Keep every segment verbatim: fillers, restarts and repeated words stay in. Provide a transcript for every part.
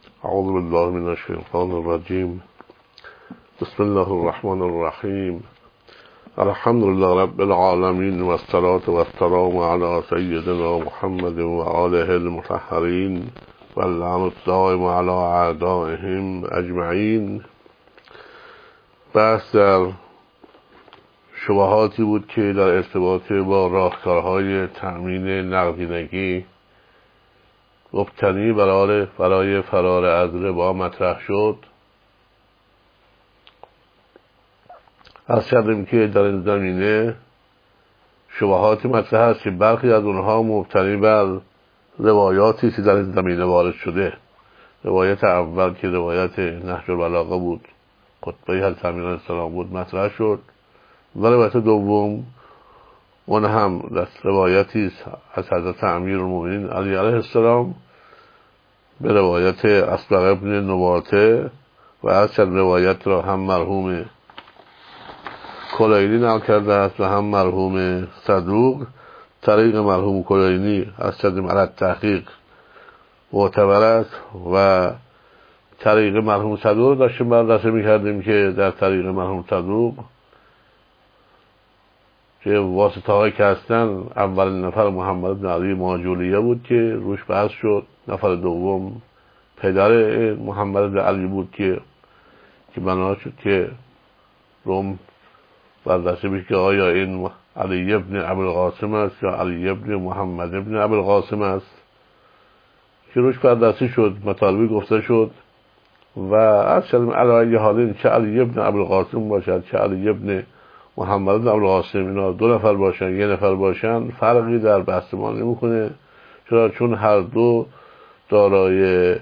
اعوذ بالله من الشیطان الرجیم. بسم الله الرحمن الرحیم. الحمد لله رب العالمین و الصلاة و السلام علی سیدنا محمد و آله المطهرین و اللعنة الدائم علی اعدائهم اجمعین. بحث در شبهاتی بود که در ارتباط با راهکارهای تأمین نقدینگی مبتنی برای برای فرار از ربا مطرح شد. از کردیم که در این زمینه شبهاتی مطرح است که برخی از اونها مبتنی بر روایاتی که در این زمینه وارد شده. روایت اول که روایت نهج البلاغه بود، خطبه حضرت امیر علیه السلام بود، مطرح شد. و روایت دوم اون هم دست روایتی از حضرت امیرالمومنین علی علیه السلام به روایت اصبغ ابن نباته و از چند روایت را هم مرحوم کلینی نقل کرده است و هم مرحوم صدوق. طریق مرحوم کلینی از چند علت تحقیق معتبر است و طریق مرحوم صدوق داشتیم بررسی می‌کردیم که در طریق مرحوم صدوق که واسطه هایی که هستن، اول نفر محمد بن علی ماجولیه بود که روش بحث شد. نفر دوم پدر محمد بن علی بود که که بنا شد که روم بررسی بشه که آیا این علی ابن ابوالقاسم است یا علی ابن محمد ابن ابوالقاسم است، که روش بررسی شد، مطالبی گفته شد و از کلم علی حالین چه علی ابن ابوالقاسم باشد چه علی ابن محمد بن ابوالقاسم، اینا دو نفر باشن یه نفر باشن فرقی در بحث ما نمیکنه. چرا؟ چون هر دو دارای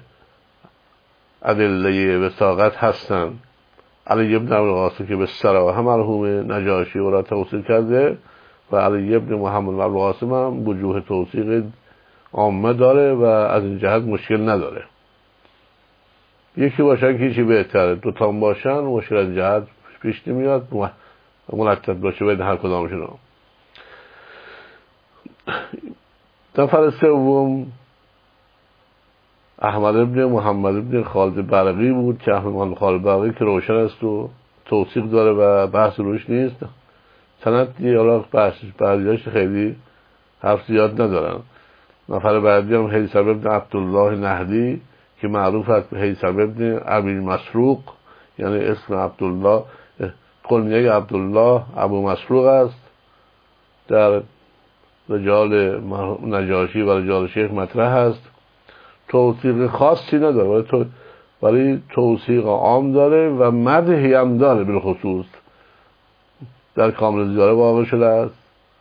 ادله وثاقت هستن. علی ابن ابوالقاسم که به صراحه مرحوم نجاشی او را توثیق کرده و علی ابن محمد بن ابوالقاسم هم وجوه توثیق عامه داره و از این جهت مشکل نداره. یکی باشن که چی بهتره، دوتا باشن مشکل از جهت پیش نمیاد، مرتب باشه بین هر کدامشون. نفر سوم احمد ابن محمد ابن خالد برقی بود که احمد خالد برقی که روشن است و توثیق داره و بحث روش نیست. سند حالا بحث بعضیاش خیلی حرف زیاد ندارن. نفر بعدی هم هیثم ابن عبدالله نهدی که معروف است به هیثم ابن ابی مسروق، یعنی اسم عبدالله کنیه عبدالله ابو مسروق است. در رجال نجاشی و رجال شیخ مطرح است. توثیق خاصی نداره ولی تو ولی توثیق عام داره و مدحی هم داره. بالخصوص در کامل زیاره واقع شده است.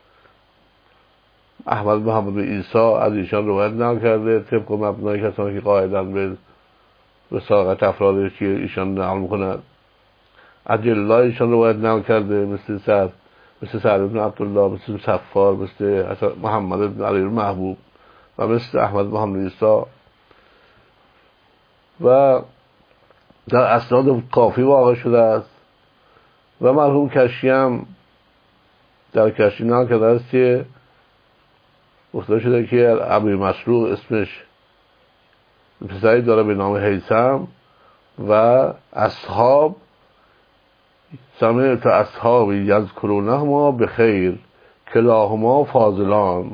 احمد محمد بن عیسی از ایشان روایت نقل کرده طبق مبنای کسانی که قاعداً به وثاقت افرادی که ایشان نقل می‌کند. عجله ایشان روایت نقل کرده مثل سعد مثل سعد بن عبدالله، مثل صفار، مثل محمد بن علی محبوب و مثل احمد محمد عیسی. و در اسناد کافی واقع شده است. و مرحوم کشی هم در کشی نقل کرده است که گفته شده که ابی مسروق اسمش پسری داره به نام هیثم و اصحاب سمعت اصحابی یذکرونهما بخیر کلاهما فاضلان،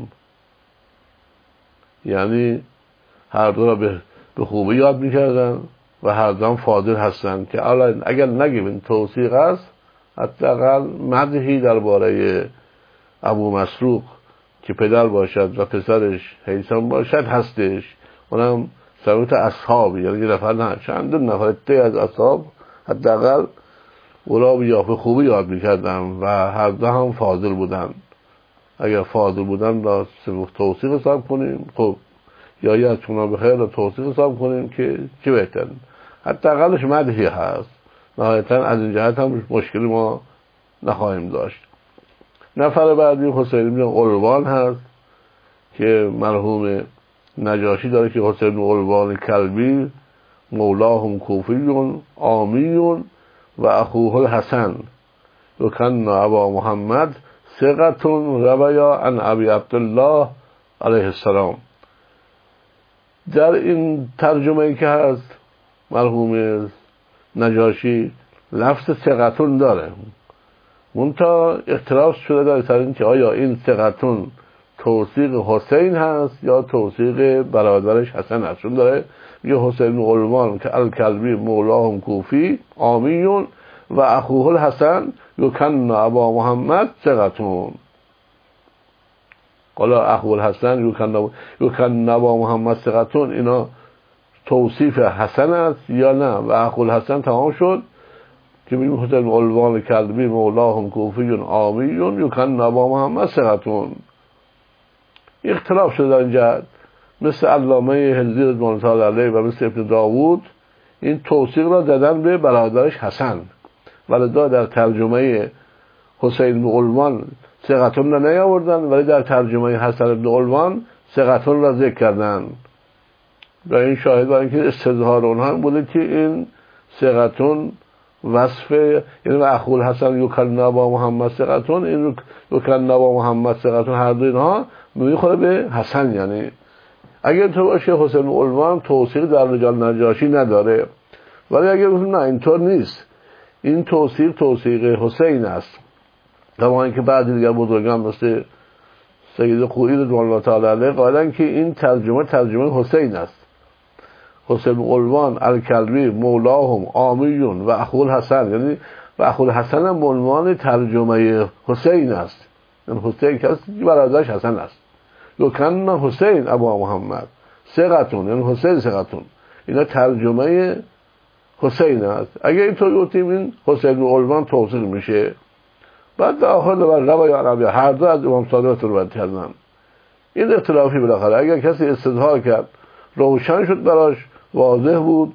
یعنی هر دو را به خوبی یاد میکردن و هر دو هم فاضل هستن. که اگر نگیم این توثیق است، حداقل مدحی درباره ابو مسروق که پدر باشد و پسرش هیثم باشد هستش. اونم سمعت اصحابی، یعنی یه نفر نه چند نفر ته از اصحاب حداقل اولا به خوبی یاد میکردن و هر دو هم فاضل بودن. اگر فاضل بودن با توثیق حساب کنیم، خب یا یا چون به خیر توثیق حساب کنیم که چه بهتر، حداقلش مدحی هست. نهایتا از این جهت هم مشکلی ما نخواهیم داشت. نفر بعدی حسین بن قلوان هست که مرحوم نجاشی داره که حسین بن قلوان کلبی مولاهم کوفیون آمیون و اخوه الحسن وکن ابا محمد ثقتون رویا عن ابی عبدالله علیه السلام. در این ترجمه که هست مرحوم نجاشی لفظ ثقتون داره، منتها اختلاف شده در سر این که آیا این ثقتون توثیق حسین هست یا توثیق برادرش حسن هست. چون داره میگه حسین غلمان که الکلبی مولاهم کوفی آمیون و اخوه الحسن یکن ابا محمد ثقتون. قالا اخوه الحسن یکن ابا محمد ثقتون، اینا توصیف حسن است یا نه؟ و اخوه الحسن تمام شد که میگه حسین غلمان کلبی مولاهم کوفی آمیون یکن ابا محمد ثقتون. اختلاف شده در این جهت. مثل علامه هلزی رضوان الله علیه و مثل ابن داوود این توثیق را دادن به برادرش حسن، ولذا در ترجمه حسین بن غلمان ثقتون را نیاوردن، ولی در ترجمه حسن بن غلمان ثقتون را ذکر کردن. و این شاهد برای اینکه استظهار اونها هم بوده که این ثقتون وصف، یعنی اخو الحسن یکن ابا محمد ثقتون، این یکن ابا محمد ثقتون، هر دو اینها میخوره به حسن. یعنی اگر تو باشه حسین بن غلمان توثیق در رجال نجاشی نداره، ولی اگر نه اینطور نیست، این توثیق توثیق حسین است. کما اینکه بعضی دیگر بزرگان مثل سید خویی رضوان الله تعالی علیه قائلن که این ترجمه ترجمه حسین است. حسین بن غلمان الکلبی مولاهم آمیون و اخو الحسن، یعنی و اخو الحسن هم عنوان ترجمه حسین است. این حسین که برادرش حسن است. یکن حسین ابا محمد ثقتون، یعنی حسین ثقتون، اینا ترجمه حسین است. اگر اینطور گفتیم این حسین بن غلمان توثیق میشه. بعد در آخر و روای عربی هر دو از امام صادق روایت کردن. این اختلافی بالاخره اگر کسی استظهار کرد روشن شد براش، واضح بود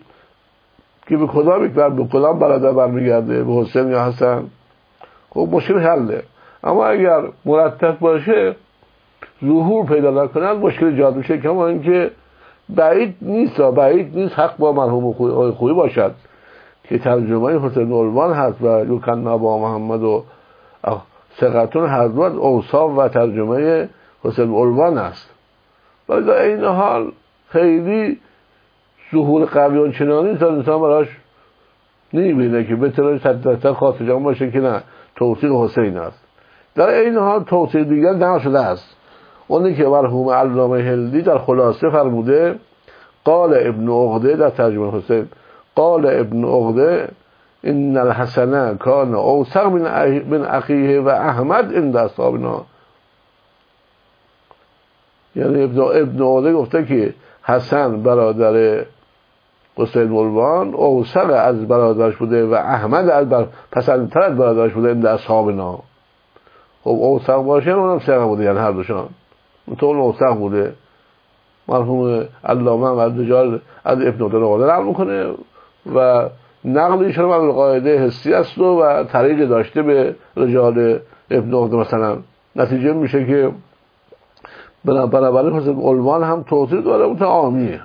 که به کدام یک بر به کدام برادر برمیگرده، به حسین یا حسن، خب مشکل حله. اما اگر مرتب باشه ظهور پیدا نکنه مشکل ایجاد میشه. کما اینکه بعید نیست بعید نیست حق با مرحوم خویی باشد که ترجمه حسین بن غلمان هست و یکن ابا محمد و ثقتون هر دو از اوصاف و ترجمه حسین بن غلمان است. ولی در این حال خیلی ظهور قوی چنانی تا انسان براش نمیبینه که بتونه صد درصد خاص جان باشه که نه توثیق حسین است. در این حال توثیق دیگر نشده است. اونی که مرحوم علامه هلدی در خلاصه فرموده، قال ابن عقده در ترجمه حسین، قال ابن عقده ان الحسن کان اوثق من اخیه و احمد عند اصحابنا. یعنی ابن ابن عقده گفته که حسن برادر حسین بن غلمان اوثق از برادرش بوده و احمد از بر پسندتر از برادرش بوده عند اصحابنا. خب اوثق باشه اونم ثقه بوده، یعنی هر دوشان اون اوثق بوده. مرحوم علامه از رجال از ابن عقده نقل میکنه و نقل ایشون هم قاعده حسی است و, و طریق داشته به رجال ابن عقده. مثلا نتیجه میشه که بنابراین حسین بن غلمان هم توثیق داره، اون عامیه.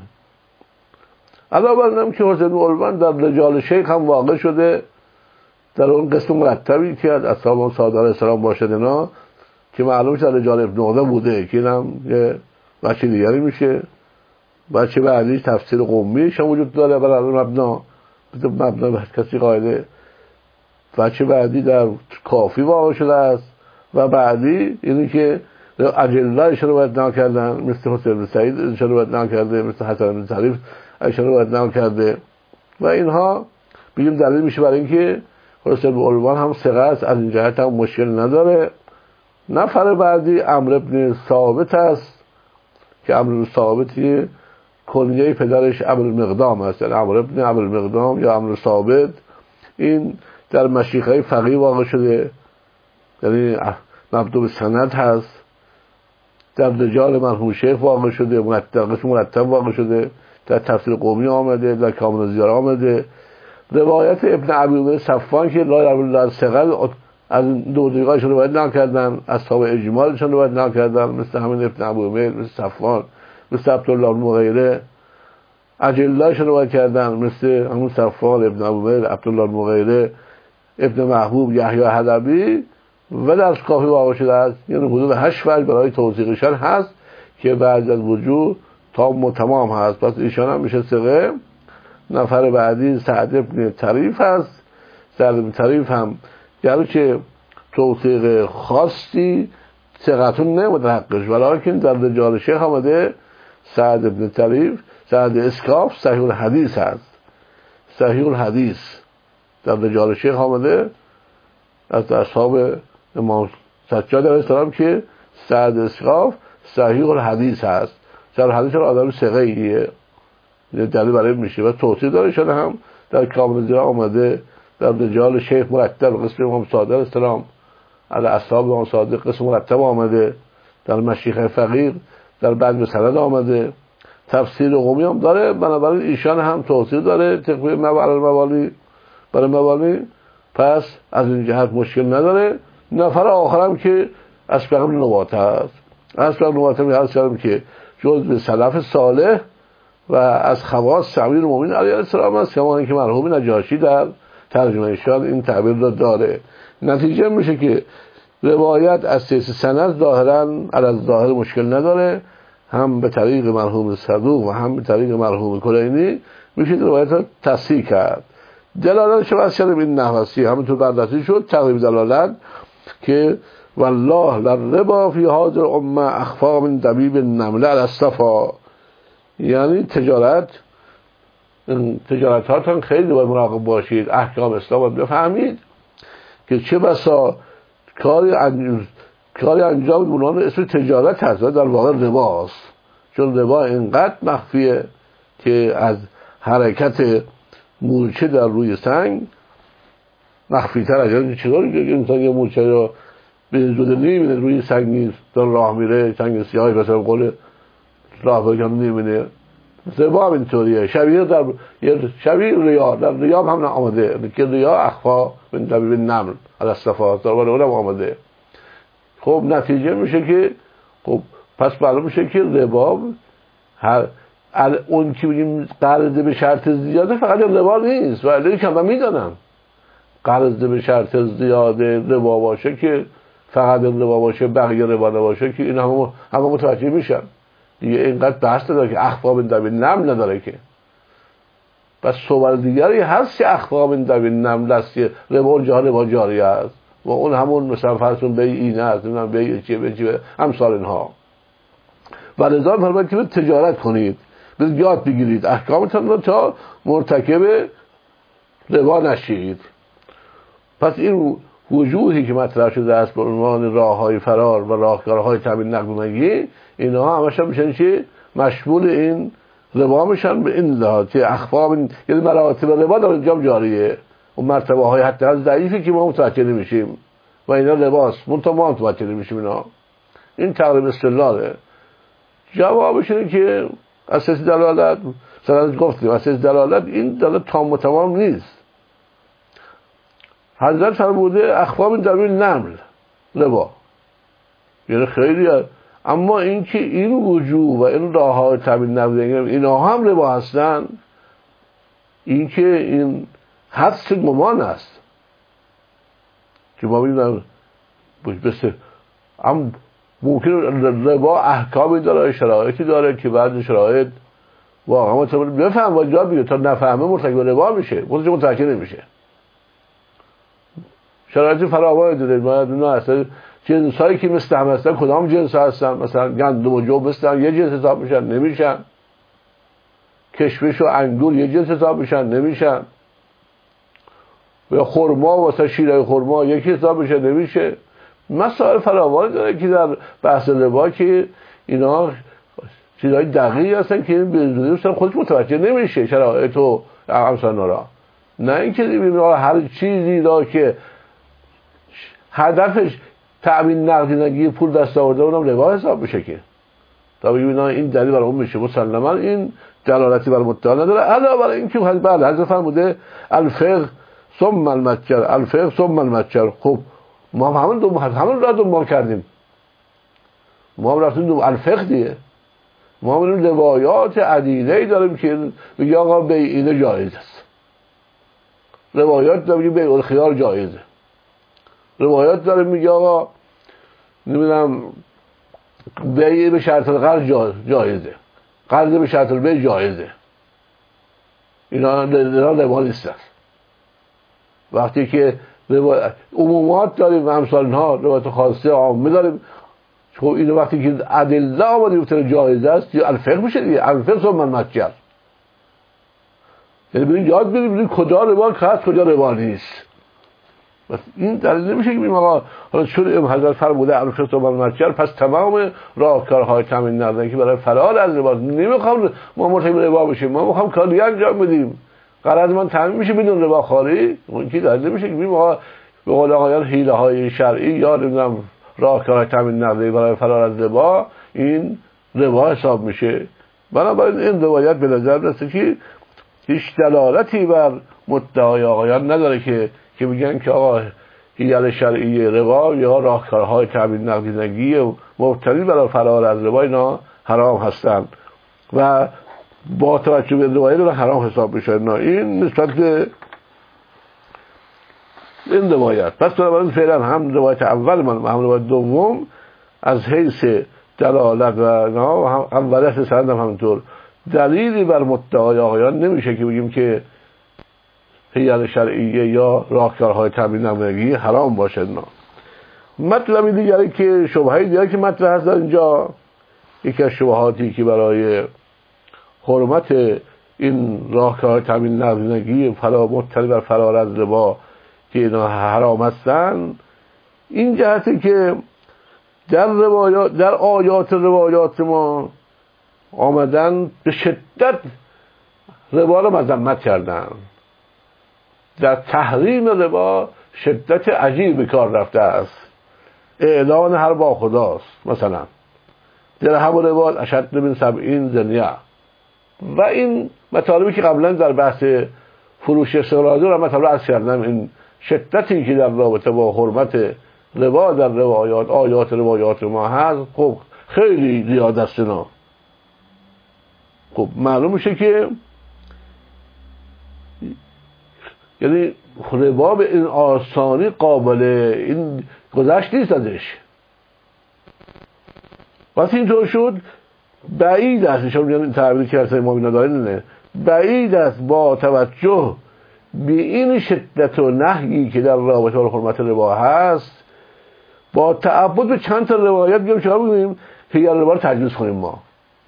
علاوه بر اینم که حسین بن غلمان در رجال شیخ هم واقع شده، در اون قسم مرتبی که از اصحاب صادق علیه السلام باشد اینا که معلوم شد رجال ابن عقده بوده، که اینم یه بچه دیگری میشه. بچه بعدی تفسیر قمیش هم وجود داره برای مبنا مبنا به کسی قاعده. بچه بعدی در کافی واقع شده است و بعدی اینی که اجله ایشون رو باید نام کردن، مثل حسین بن سعید ایشون رو باید نام کرده، مثل حسن بن شریف ایشون رو باید نام کرده. و اینها بگیم دلیل میشه برای اینکه حسین بن غلمان هم ثقه است، از این جهت هم مشکل نداره. نفر بعدی عمرو بن ثابت است که عمرو بن ثابتی کنیه پدرش ابوالمقدام است، یعنی عمرو بن ابوالمقدام یا عمرو ثابت. این در مشیخه فقیه واقع شده، یعنی مبدوع به سند هست. در رجال مرحوم شیخ واقع شده، مرتب مرتب واقع شده، در تفسیر قومی آمده، در کامل الزیار آمده. روایت ابن ابی عمر صفوان که لا یروی الله ثقل از دو دیگرشون روایت نکردن، اصحاب اجمالشون روایت نکردن، مثل همین ابن ابی عمر، مثل صفوان، مثل عبدالله بن مغیره. اجلهشون روایت کردن مثل همون صفوان، ابن ابی عمر، عبدالله بن مغیره، ابن محبوب، یحیی حلبی و در کافی واقع شده است. یعنی حدود هشت وجه برای توثیقشان هست که بعض از وجوه تام و تمام هست. پس ایشان هم میشه ثقه. نفر بعدی سعد بن طریف هست. سعد بن طریف هم گرچه توثیق خاصی ثقتون نموده حقش، ولیکن در رجال شیخ آمده سعد بن طریف، سعد اسکاف صحیح الحدیث هست. صحیح الحدیث در رجال شیخ آمده از اصحاب امام سجاد علیه السلام که سعد اسکاف صحیح الحدیث هست. صحیح الحدیث را آدم ثقه ایه دلیل برای میشه و توصیح داره. شده هم در کامل زیرا آمده در رجال شیخ مرتب قسم امام صادق علیه السلام علی اصحاب امام صادق قسم مرتب آمده، در مشیخ فقیر در بعد به سند آمده، تفسیر قومی هم داره. بنابراین ایشان هم توصیح داره تقویه موالی برای موالی، پس از این جهت مشکل نداره. نفر آخرم که اسبق بن نباته هست. اسبق بن نباته هست کردم که جز به سلف صالح و از خواص امیر المؤمنین علیه السلام است، کما اینکه مرحوم نجاشی در ترجمه ایشان این تعبیر را داره. نتیجه میشه که روایت از سیس سند ظاهرا علی الظاهر مشکل نداره، هم به طریق مرحوم صدوق و هم به طریق مرحوم کلینی میشه روایت را تصحیح کرد. دلالتش واسه شده این نحوسی همینطور بردستی شد تقریب دلالت که والله للربا فی هذه الامه اخفا من دبیب النمله علی الصفا، یعنی تجارت تجارت هاتون خیلی باید مراقب باشید، احکام اسلام باید بفهمید که چه بسا کاری انجام کاری انجام بونان اسم تجارت هست و در واقع رباست، چون ربا اینقدر مخفیه که از حرکت مورچه در روی سنگ مخفی تر. اگر چطوری انسان یه مورچه رو به زوده نمیبینه روی سنگ نیست در راه میره، سنگ سیاهی مثلا قول راه بگم نمیبینه، ربا هم اینطوریه. شبیه در شبیه ریا، در ریا هم آمده که ریا اخفا من دبیب النمل علی الصفا در واقع اونم آمده. خب نتیجه میشه که خب پس معلوم میشه که ربا هر اون که بگیم قرض به شرط زیاده فقط ربا نیست، ولی که من میدانم قرض به شرط زیاده ربا باشه که فقط ربا باشه بقیه ربا نباشه که این همه همه متوجه میشن دیگه. اینقدر بحث داره که اخفا من دبیب النمل نداره که. پس صور دیگری هست که اخفا من دبیب النمل است که ربا جا ربا جاری است و اون همون مثلا فرضون به اینه است، نمیدونم به چیه به چیه امثال اینها. و لذا فرمود که تجارت کنید، به یاد بگیرید احکامتون رو تا مرتکب ربا نشید. پس این وجوهی که مطرح شده است به عنوان راههای فرار و راهکارهای تامین نقدینگی، اینها همش میشن چی مشمول این ربا میشن به این لحاظ که اخفا من یعنی مراتب ربا در اینجا جاریه. اون مرتبه های حتی از ضعیفی که ما متوجه نمیشیم و اینا لباس منتها ما متوجه نمیشیم اینا. این تقریب استدلاله. جوابش اینه که اساس دلالت سرانجام گفتیم اساس دلالت این دلالت تام و تمام نیست. حضرت فرموده اخفا من دبیب النمل ربا، یعنی خیلی هست. اما این که این وجوه و این راه های تامین نقدینگی اینا هم ربا هستن، این که این حدس گمان است که ما ببینیم بسه هم ممکن ربا احکامی داره شرایطی داره که بعد شرایط واقعا متوجه بفهم و جا بگه تا نفهمه مرتکب ربا میشه متوجه متوجه نمیشه. شرایطی فراوان داره. باید اونا اصلا جنسایی که مثل هم هستن کدام جنس هستن، مثلا گندم و جو مثل یه جنس حساب میشن نمیشن، کشمش و انگور یه جنس حساب میشن نمیشن، و خرما و مثلا شیره خرما یکی حساب میشه نمیشه. مسائل فراوان داره که در بحث ربا که اینا چیزای دقیقی هستن که این به خودش متوجه نمیشه شرایط و امثال را. نه اینکه ببینید هر چیزی را که هدفش تأمین نقدینگی پول دست آورده اونم ربا حساب میشه که تا بگیم این دلیل برای اون میشه. مسلما این دلالتی بر مدعا نداره. علاوه بر این که بعد حضرت فرموده الفقه ثم المتجر، الفقه ثم المتجر. خب ما همون دو همون را دنبال کردیم، ما هم رفتیم دو الفقه دیگه. ما هم روایات عدیده‌ای داریم که میگه آقا بیعینه جایز است، روایات داریم بیع الخیار جایزه، روایات داریم میگه آقا نمیدونم بیع به شرط القرض جایزه. قرض به شرط البیع جایزه. اینا ربا نیست. وقتی که عمومات داریم و امثال اینها روایت خاصه عامه داریم، خب اینو وقتی که ادله آمده گفتن جایز است یا الفقه میشه دیگه. الفقه ثم المتجر، یعنی بریم یاد بگیریم کجا ربا هست کجا ربا نیست. بس این دلیل نمیشه که بگیم آقا حالا چون حضرت فرموده الفقه ثم المتجر پس تمام راهکارهای تامین نقدینگی که برای فرار از ربا، نمیخوام ما مرتکب ربا بشیم، ما میخوام کاری انجام بدیم، قرض من تامین میشه بدون ربا خواری. اون کی دلیل نمیشه که بگیم آقا به قول آقایان حیله های شرعی یا نمیدونم راهکارهای تامین نقدینگی برای فرار از ربا این ربا حساب میشه. بنابراین این روایت به نظر رسید که هیچ دلالتی بر مدعای آقایان نداره که که میگن که آقا حیل شرعی ربا یا راهکارهای تامین نقدینگی مبتنی برای فرار از ربا اینا حرام هستند و با توجه به روایت رو حرام حساب میشه. نه این نسبت به این روایت. پس بنابراین فعلا هم روایت اول من و هم روایت دوم از حیث دلالت و نه هم اولیت سند هم همینطور دلیلی بر مدعای آقایان نمیشه که بگیم که حیل شرعیه یا راهکارهای تامین نقدینگی حرام باشه. نه مطلبی دیگری که شبهه دیگری که مطرح هست اینجا، یکی از شبهاتی که برای حرمت این راهکارهای تامین نقدینگی فرا مبتنی بر فرار از ربا که اینا حرام هستن، این جهتی که در روایات در آیات روایات ما آمدن به شدت ربا رو مذمت کردن. در تحریم ربا شدت عجیب به کار رفته است. اعلان هر با خداست، مثلا درهم و ربا اشد من سبعین زنیه و این مطالبی که قبلا در بحث فروش استقلالی رو مطالب عرض کردم. این شدتی که در رابطه با حرمت ربا در روایات آیات روایات ما هست خب خیلی زیاد است. اینا خب معلوم میشه که یعنی ربا به این آسانی قابل این گذشت نیست ازش. وقتی اینطور شد بعید است، شما میگن تعبیری که اصلا ما نداریم، بعید است با توجه به این شدت و نهی که در رابطه با حرمت ربا هست با تعبد به چند تا روایت بگیم چرا بگیم حیل ربا رو تجویز کنیم ما.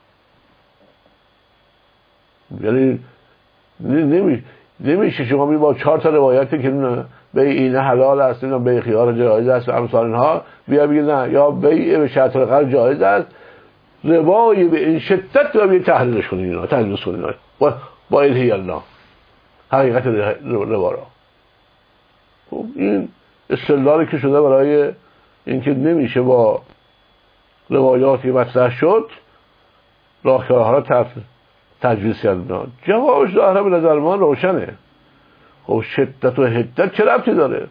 یعنی نمیشه نمیشه شما می با چهار تا روایتی که به این حلال است اینا به خیار جایز است امثال اینها بیا بگید نه یا بیع به شرط القرض جایز است، ربای به این شدت رو بیا تحلیلش کنید اینا تجویز کنید اینا با با این حیل الله حقیقت ربا را. خب این استدلالی که شده برای اینکه نمیشه با روایاتی مطرح شد راهکارها را تجویز کردن، جوابش ظاهرا به نظر ما روشنه. خب شدت و حدت چه ربطی داره؟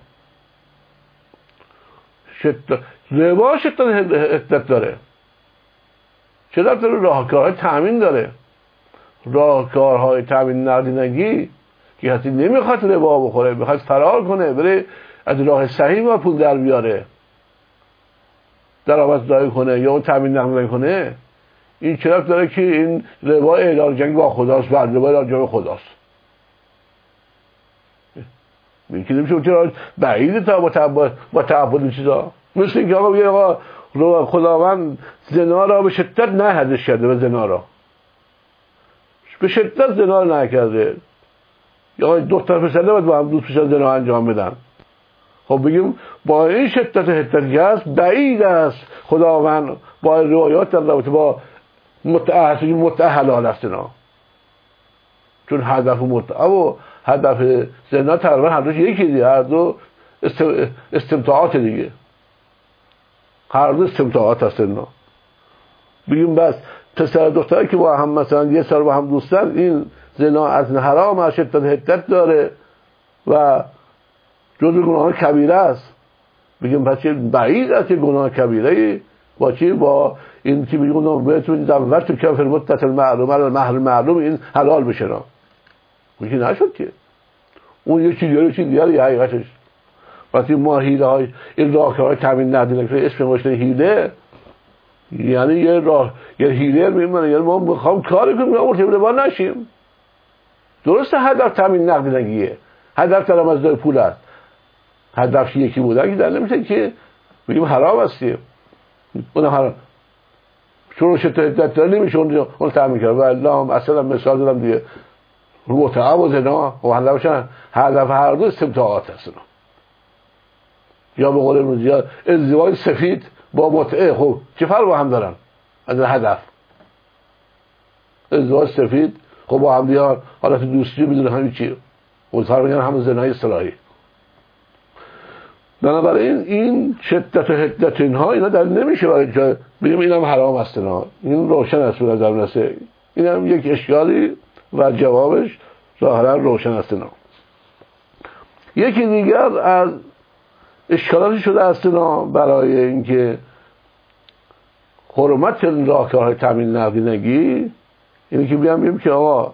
شدت ربا شدت و حدت داره، چه ربطی داره؟ راهکارهای تامین داره. راهکارهای تامین نقدینگی که حتی نمیخواد ربا بخوره، میخواد فرار کنه، بره از راه صحیح ما پول در بیاره، درآمدزایی کنه یا اون تامین نقدینگی کنه، این چرا داره که این ربا اعلان جنگ با خداست، بعد ربا اعلان جنگ با خداست. میگه نمیشه چرا بعیده تا با تعبد با تعبد چیزا، مثل اینکه آقا میگه آقا خداوند زنا را به شدت نهادش کرده، به زنا را به شدت زنا را نکرده، یا دختر پسر نباید با هم دوست بشن زنا انجام بدن. خب بگیم با این شدت حدت که هست بعید است خداوند با روایات در رابطه با متعه متعه حلال است اینا، چون هدف متعه و هدف زنا تقریبا هر دوش یکی دیگه، هر دو استمتاعات دیگه، هر دو استمتاعات هست اینا. بگیم بس پسر دختری که با هم مثلا یه سال با هم دوستن این زنا از حرام از شدت حدت داره و جزء گناه کبیره است، بگیم پس چه بعید است که گناه کبیره با چی با این که میگن بهتون دعوت تو کفر مدت المعلوم المهر معلوم این حلال بشه. نه میگه نشد که اون یه چیز دیگه چیز دیگه حقیقتش. وقتی ما حیله های این راهکارهای تامین نقدینگی اسم مشکل حیله یعنی یه راه یه هیلر میمونه، یعنی ما میخوام کاری کنیم مرتبط با نشیم. درسته هدف تامین نقدینگیه، هدف طلب از دای پول است، هدف یکی بودن که در نمیشه که بگیم حرام هستیم. اون حرام چون شتات داره نمیشه اون اون تامین کرد. والله اصلا مثال دادم دیگه، متعه و زنا و هدفشن هدف هر دو استمتاعات هستن. یا به قول امروزی ها ازدواج سفید با متعه، خب چه فرق با هم دارن از هدف؟ ازدواج سفید خب با هم دیگه حالت دوستی بدون همین چی اونطور میگن همون زنای اصطلاحی. بنابراین این شدت و حدت اینها اینا در نمیشه برای که بگیم اینم حرام است. نه این روشن است به نظر میرسه، اینم یک اشکالی و جوابش ظاهرا روشن است. نه یکی دیگر از اشکالاتی شده است نه برای اینکه حرمت راهکارهای تامین نقدینگی اینه که بیان بگیم که آقا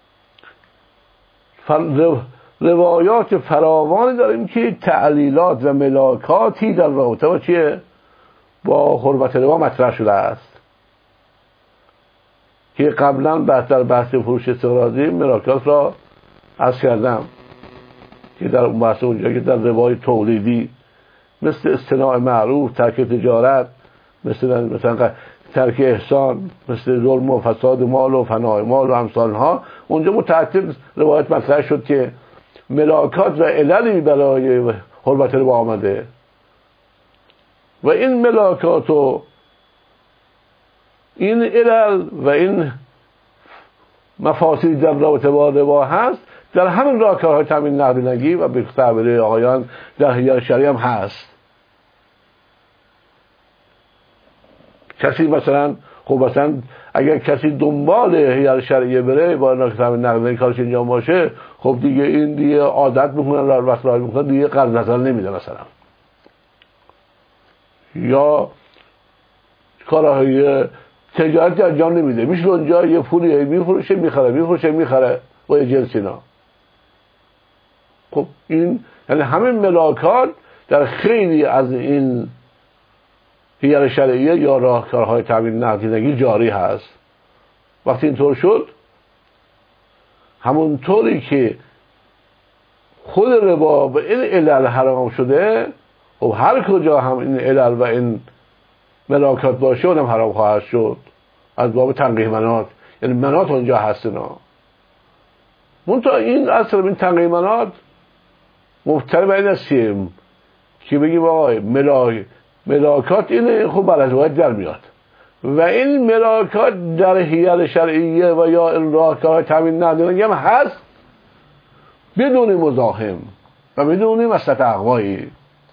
روایات فراوانی داریم که تعلیلات و ملاکاتی در رابطه با چیه؟ با حرمت ربا مطرح شده است که قبلا بهتر بحث فروش استقراضی ملاکات را عرض کردم که در اون بحث اونجا که در روای تولیدی مثل اصطناع معروف، ترک تجارت، مثل مثلا ترک احسان، مثل ظلم و فساد مال و فنای مال و امثالها، اونجا متعدد روایت مطرح شد که ملاکات و عللی برای حرمت ربا آمده و این ملاکات و این علل و این مفاسد در رابطه با ربا هست در همین راهکارهای تامین نقدینگی و به تعبیر آقایان در حیار شرعی هم هست. کسی مثلا خب مثلا اگر کسی دنبال حیار شرعی بره با تامین نقدینگی کارش انجام باشه، خب دیگه این دیگه عادت میکنن و وقت راه میکنن دیگه قرض نظر نمیده مثلا، یا کارهای تجارتی انجام نمیده، میشه اونجا یه پولی میفروشه میخره میفروشه میخره با یه جنس اینا. خب این یعنی همین ملاکات در خیلی از این حیار شرعیه یا راهکارهای تامین نقدینگی جاری هست. وقتی اینطور شد، همونطوری که خود ربا به این علل حرام شده، خب هر کجا هم این علل و این ملاکات باشه اونم حرام خواهد شد از باب تنقیح منات، یعنی منات اونجا هست. نه منتها این اصل این تنقیح منات مفتر به این هستیم که بگیم آقای ملاک ملاکات اینه، خب بر از واحد در میاد و این ملاکات در حیار شرعیه و یا این راهکارهای تامین نقدینگی هم هست بدون مزاحم و بدون مصلحت اقوایی.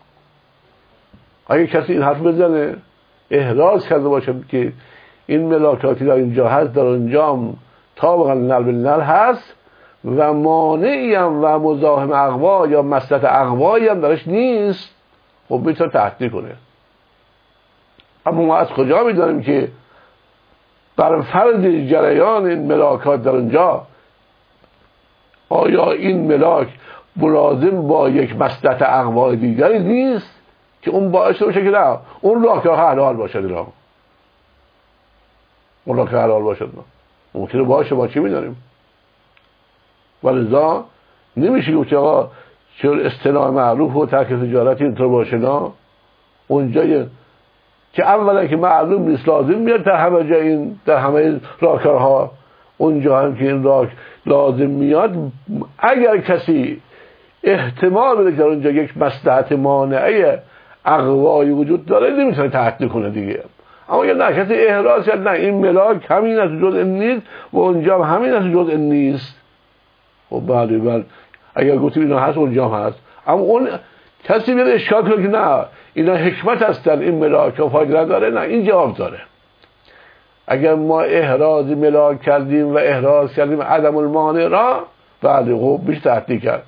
اگه کسی این حرف بزنه احراز کرده باشه که این ملاکاتی در اینجا هست، در اونجا هم طابقا نل بالنل هست و مانعی هم و مزاحم اقوا یا مصلحت اقوایی هم درش نیست، خب میتونه تحقیق کنه. اما ما از کجا میدانیم که بر فرض جریان این ملاکات در اونجا آیا این ملاک ملازم با یک مصلحت اقوای دیگری نیست که اون باعث باشه که نه اون راهکارها حلال باشد؟ نه اون راهکار حلال باشد، نه ممکنه باشه، ما چی میدانیم؟ ولذا نمیشه که آقا چون اصطناع معروف و ترک تجارت اینطور باشه. نه اونجا که اولا که معلوم نیست لازم میاد در همه جا این در همه راهکارها، اونجا هم که این راه لازم میاد اگر کسی احتمال بده که اونجا یک مصلحت مانعه اقوایی وجود داره نمیتونه تحقیق کنه دیگه. اما اگر نه کسی احراز کرد نه این ملاک همین از جزء نیست و اونجا هم همین از جزء نیست، خب بله بله اگر گفتیم اینا هست اونجا هم هست، اما اون کسی بیاد اشکال کنه که نه اینا حکمت هستن این ملاک و فایده نداره، نه این جواب داره. اگر ما احراز ملاک کردیم و احراز کردیم عدم المانع را، بله خب میشه تحقیق کرد.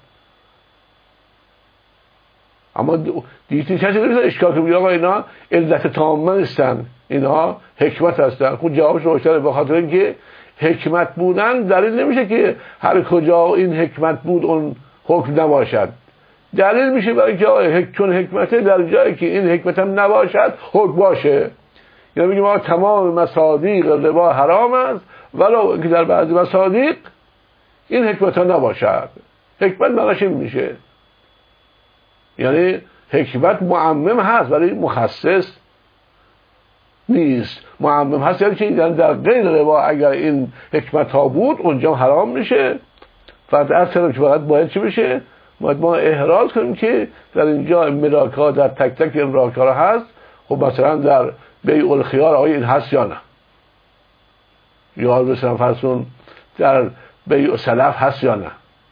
اما دیگه کسی نمیشه اشکال کنه آقا اینا علت تامه هستن، اینا حکمت هستن. خود جوابش روشنه، به خاطر اینکه حکمت بودن دلیل نمیشه که هر کجا این حکمت بود اون حکم نباشد. دلیل میشه برای که چون حکمته در جایی که این حکمت هم نباشد حکم باشه. یعنی میگیم ما تمام مصادیق ربا حرام است، ولو که در بعضی مصادیق این حکمت ها نباشد. حکمت معناش این میشه، یعنی حکمت معمم هست ولی مخصص نیست. معمم هست یعنی که در غیر ربا اگر این حکمت ها بود اونجا حرام میشه. فقط اصلا که فقط باید چی بشه؟ باید ما احراز کنیم که در اینجا ملاک ها در تک تک این ملاک ها هست. خب مثلا در بیع الخیار آیا این هست یا نه؟ یا مثلا فرسون در بیع سلف هست یا نه؟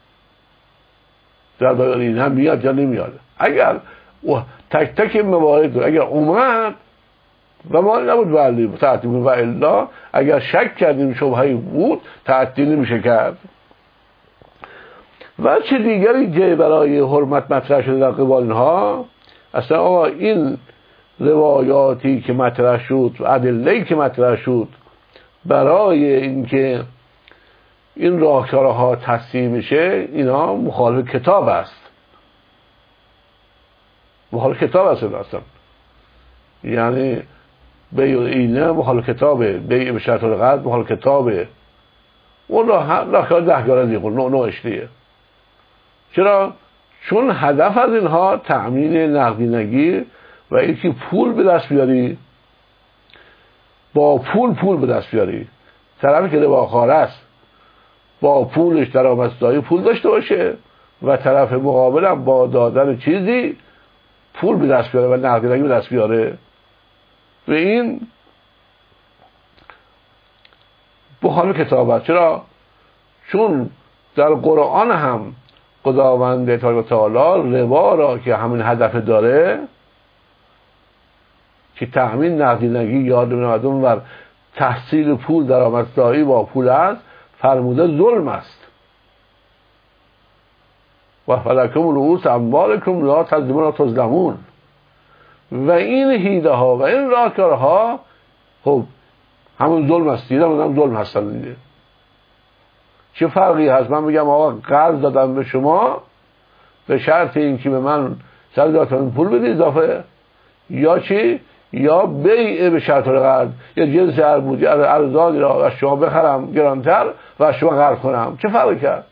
در بیع این هم میاد یا نمیاد؟ اگر تک تک موارد اگر اومد و ما نبود ولی تعطیل و الا اگر شک کردیم شبهه‌ای بود تعطیل نمیشه کرد. و چه دیگری جای برای حرمت مطرح شده در قبال اینها؟ اصلا آقا این روایاتی که مطرح شد و ادله‌ای که مطرح شد برای اینکه این راهکارها تصحیح میشه، اینا مخالف کتاب است. مخالف کتاب است اصلا. یعنی بیع اینه مخالف کتابه، بیع به شرط القرض مخالف کتابه. اون راهکار دهگانه دیگه نوع نوعش دیگه. چرا؟ چون هدف از اینها تأمین نقدینگی و اینکه پول به دست بیاری، با پول پول به دست بیاری. طرفی که رباخوار است با پولش درآمدزایی پول داشته باشه و طرف مقابلم با دادن چیزی پول به دست بیاره و نقدینگی به دست بیاره. و این مخالف کتاب است. چرا؟ چون در قرآن هم خداوند تعالی ربا را که همین هدف داره که تأمین نقدینگی یاد مردم و تحصیل پول درآمدزایی با پول است فرموده ظلم است. و فلکم رؤوس اموالکم لا تظلمون ولا تظلمون. و این هیده ها و این راهکارها خب همون ظلم است. دیدم هم ظلم هستن دیگه. چه فرقی هست؟ من بگم آقا قرض دادم به شما به شرط اینکه به من صد هزار تومان پول بدید اضافه، یا چی؟ یا بیع به شرط القرض، یا جنس ارزی ارزانی را از شما بخرم گرانتر و از شما قرض کنم. چه فرقی کرد؟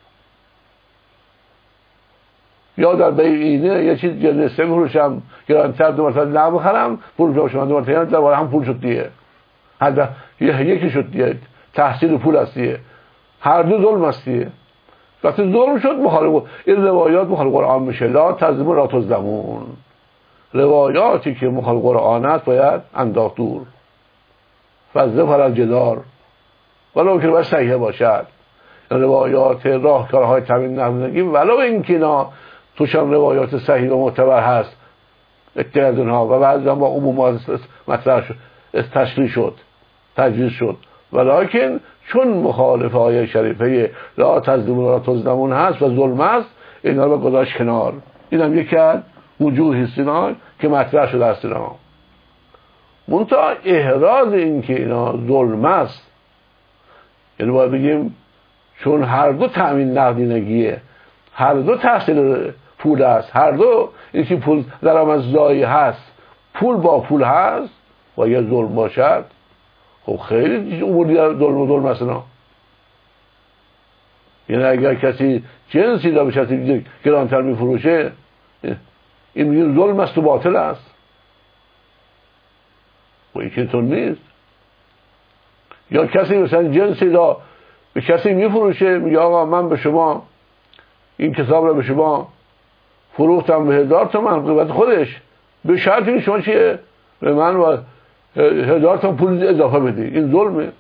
یا در بیع اینه یه چیز جنس بفروشم گرانتر دو مرتبه نه بخرم، پول به شما دو مرتبه در واقع هم پول شد دیگه. حالا یکی شد دیگه، تحصیل پول است دیگه. هر دو ظلم است دیگه. وقتی ظلم شد مخالف این روایات مخالف قرآن میشه. لا تظلمون ولا تظلمون. روایاتی که مخالف قرآن است باید انداخت دور. فظفر الجدار ولو که باید صحیح باشد. روایات راهکارهای تامین نقدینگی ولو اینکه اینا توش هم روایات صحیح و معتبر هست اطلاع از اونها و بعضی هم با عموم مطرح شد تشریح شد تجویز شد، ولیکن چون مخالف آیه شریفه لا تظلمون ولا تظلمون هست و ظلم است، اینا رو گذاشت کنار. این هم یکی از وجوه هستینا که مطرح شده است. اینا منتها احراز این که اینا ظلم است، یعنی باید بگیم چون هر دو تأمین نقدینگیه، هر دو تحصیل پول است، هر دو اینکه پول درآمدزایی هست، پول با پول هست و یا ظلم باشد، خب خیلی اموری ظلم و ظلم است. اینا یعنی اگر کسی جنسی را به کسی گرانتر میفروشه، این میگه ظلم است و باطل است. و این که طور نیست. یا کسی مثلا جنسی را به کسی میفروشه، میگه آقا من به شما این کتاب را به شما فروختم به هزار تومن قیمت خودش، به شرط این شما چیه؟ به من و هزار تومن پول اضافه بدی. این ظلمه.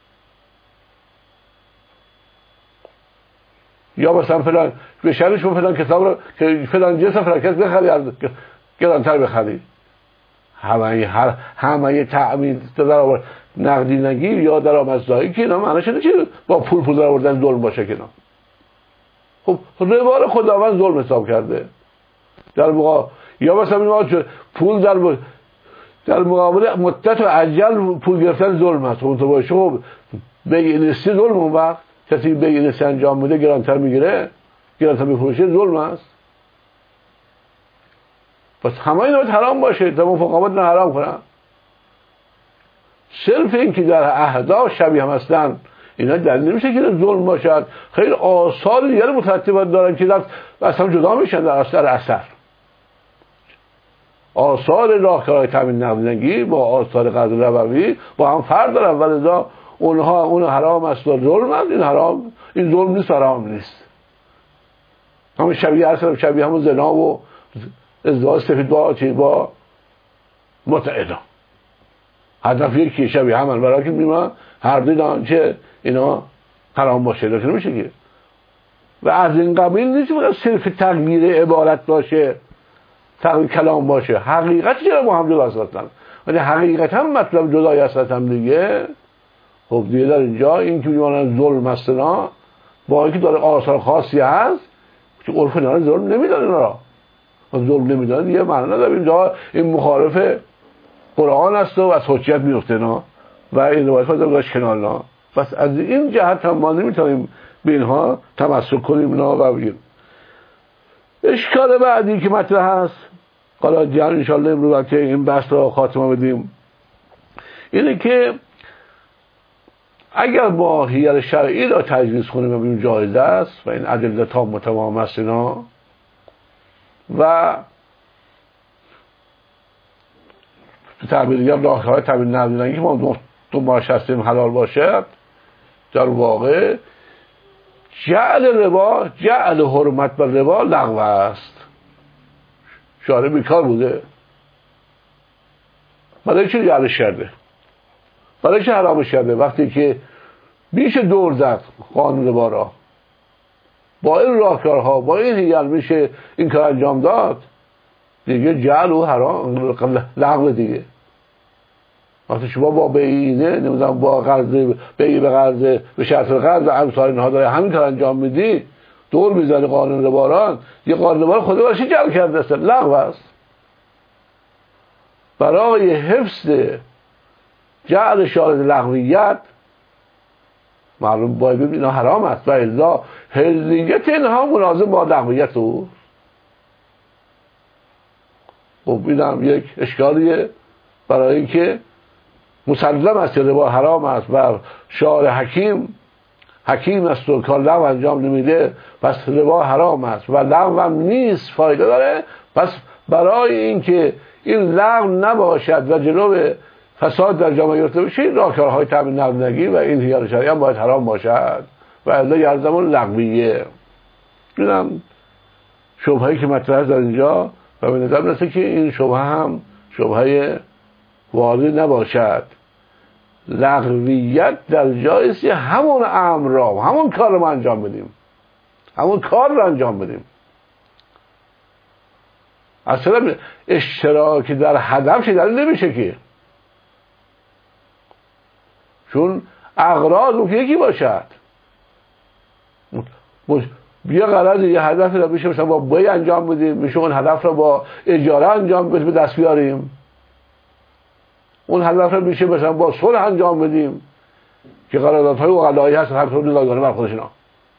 یا مثلا فلان به شرط شما فلان کتاب را که فلان جنس فلان کس بخری گرانتر بخری. همه هر همه تأمین در نقدینگی یا درآمدزایی که اینا معنیش اینه که با پول پول در آوردن ظلم باشه که اینا. خب ربا رو خداوند ظلم حساب کرده. در مقابل یا مثلا پول در در مقابل مدت و اجل پول گرفتن ظلم است. خب تو باشه خب بیع نسبی ظلم. اون وقت کسی بیع نسبی انجام میده گرانتر میگیره، گرانتر میفروشه، ظلم است. پس همه اینا باید حرام باشه تا مفاقمت نه حرام کنن. صرف این که در اهداف شبیه هم هستن اینا دلیل نمیشه که ظلم باشد. خیلی آثار دیگر مترتبات دارن که اصلا جدا میشن در اثر اثر. آثار راهکارهای تامین نقدینگی با آثار قرض ربوی با هم فرق دارن، ولذا اونها اون حرام است و ظلم است، این حرام، این ظلم نیست، حرام نیست. همون شبیه اصلا شبیه همون زنا و ازدواج سفید با چی با متعدا هدف یکی شبیه همون، برای که میما هر دوی دانچه اینا حرام باشه داشته نمیشه که. و از این قبیل نیست فقط صرف تغییر عبارت باشه، تغییر کلام باشه، حقیقت چرا با هم جدا هستن، ولی حقیقت هم مطلب جدای هست هم دیگه. خب دیگه در اینجا این که میمانن ظلم هستنا با اینکه داره آثار خاصی هست که عرف اینا رو ظلم نمیداره، اینا را ظلم نمیداره دیگه معنی نداره. اینجا این مخالف قرآن است و از حجیت میفته نا و این روایت ها داشت کنار نا. پس از این جهت هم ما نمیتونیم به اینها تمسک کنیم نا و بگیم. اشکال بعدی که مطرح هست حالا جان انشالله امروز که این بحث را خاتمه بدیم اینه که اگر با حیل شرعی را تجویز کنیم و بگیم جایز است و این ادله تام و تمام است اینا و تعبیر دیگر راهکارهای تامین نقدینگی که ما دنبالش هستیم حلال باشد، در واقع جعل ربا، جعل حرمت بر ربا لغو است. شارع بیکار بوده، برای چی جعلش کرده؟ برای چی حرامش کرده؟ وقتی که میشه دور زد قانون ربا را، با این راهکارها با این حیل میشه این کار انجام داد، دیگه جعل و حرام لغو دیگه. وقتی شما با بیعینه نمیدونم با قرض بیع به قرض به شرط قرض و امثال اینها داره همین کار انجام میدی، دور میزنی قانون ربا، یه قانون ربا خدا برش جعل کرده است، لغو است. برای حفظ جعل شارد لغویت معلوم باید ببینید اینا حرام است و الا حلیت اینها مناظم با لغویت او. خب اینم یک اشکالیه برای اینکه مسلم است که ربا حرام است و شارع حکیم حکیم است و کار لغو انجام نمیده، پس ربا حرام است و لغو هم نیست، فایده داره. پس برای اینکه این لغو نباشد و جلو فساد در جامعه گرفته بشه، راهکارهای تامین نقدینگی و این حیل شرعی هم باید حرام باشد و الا یلزم لغویه. اینم شبهه‌ای که مطرح در اینجا و به نظر میرسه که این شبهه هم شبهه واضح نباشد. لغویت در جایی است که همون امر را همون کار رو ما انجام بدیم، همون کار رو انجام بدیم. اصلا اشتراکی در هدف چه دلیل نمیشه که، چون اغراض اون یکی باشد. بیا غرض یه هدف را بشه مثلا با بیع انجام بدیم، میشه اون هدف را با اجاره انجام بدیم به دست بیاریم، اون هدف را میشه مثلا با صلح انجام بدیم که قراردادهای عقلایی هست هر طور لازمه بر خودشنا.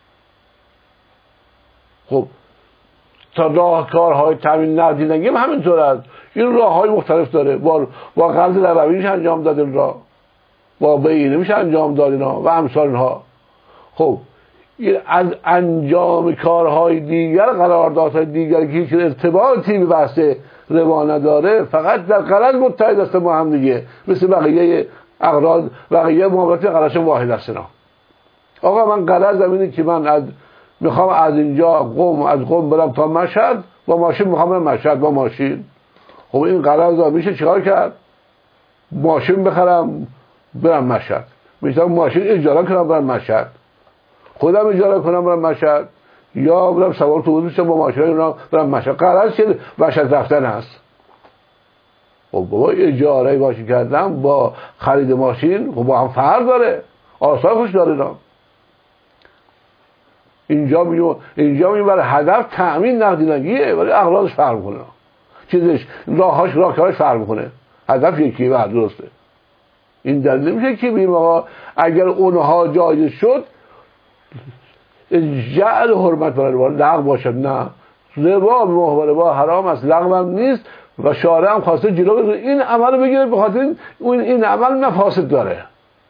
خب تا راهکارهای تامین نقدینگی هم همینطور است، این راههای مختلف داره. با با قرض ربوی میشه انجام داد این راه، با بیع نمیشه انجام داد اینا و امثال اینها. خب از انجام کارهای دیگر، قراردادهای دیگر که هیچ ارتباطی به بحث ربا نداره، فقط در غرض متحد است با هم دیگه، مثل بقیه اغراض بقیه معاملات غرض واحد است. آقا من غرضم اینه که من از میخوام از اینجا قم از قم برم تا مشهد با ماشین، میخوام برم مشهد با ماشین. خب این غرض میشه چیکار کرد؟ ماشین بخرم برم مشهد، میتونم ماشین اجاره کنم برم مشهد، خودم اجاره کنم برم مشهد، یا برم سوار اتوبوس بشم با ماشین اونا برم مشهد. غرض که مشهد رفتن است. خب بابا اجاره ماشین کردم با خرید ماشین خب با هم فرق داره، آثار خوش داره اینا. اینجا میگم اینجا میگم برای هدف تامین نقدینگیه، ولی اغراضش فرق میکنه، چیزش راهاش راهکارش فرق میکنه، هدف یکیه و درسته. این دلیل نمیشه که بگیم آقا اگر اونها جایز شد جعل حرمت بر ربا لغو باشد. نه، ربا به محور ربا حرام است، لغو هم نیست و شارع هم خواسته جلو این عمل بگیره، به خاطر این این عمل مفاسد داره،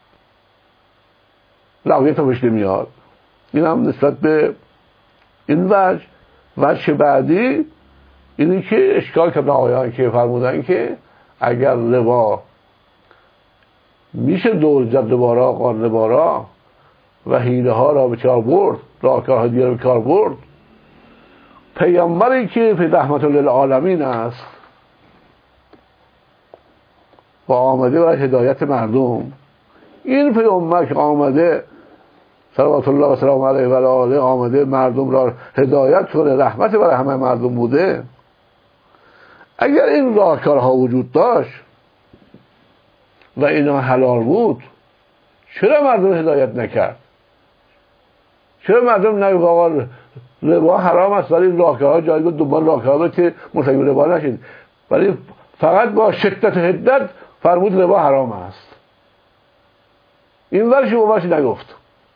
لغویت همش نمیاد. این هم نسبت به این وجه. وجه بعدی اینی که اشکال کردن آقایان که فرمودن که اگر ربا میشه دور جد بارا قانون بارا و حیله ها را به کار برد، راهکارهای دیگر به کار برد، پیامبری که فی رحمت للعالمین است و آمده برای هدایت مردم، این پیامبر که آمده صلوات الله و سلام علیه و آله آمده مردم را هدایت کنه، رحمت برای همه مردم بوده، اگر این راهکارها وجود داشت و اینا حلال بود، چرا مردم هدایت نکرد؟ چرا مردم نگفت آقا ربا حرام است ولی راهکارها جایز بود، دنبال راهکارها که مرتکب ربا نشید، ولی فقط با شدت و حدت فرمود ربا حرام است؟ این ورشی و ورشی نگفت.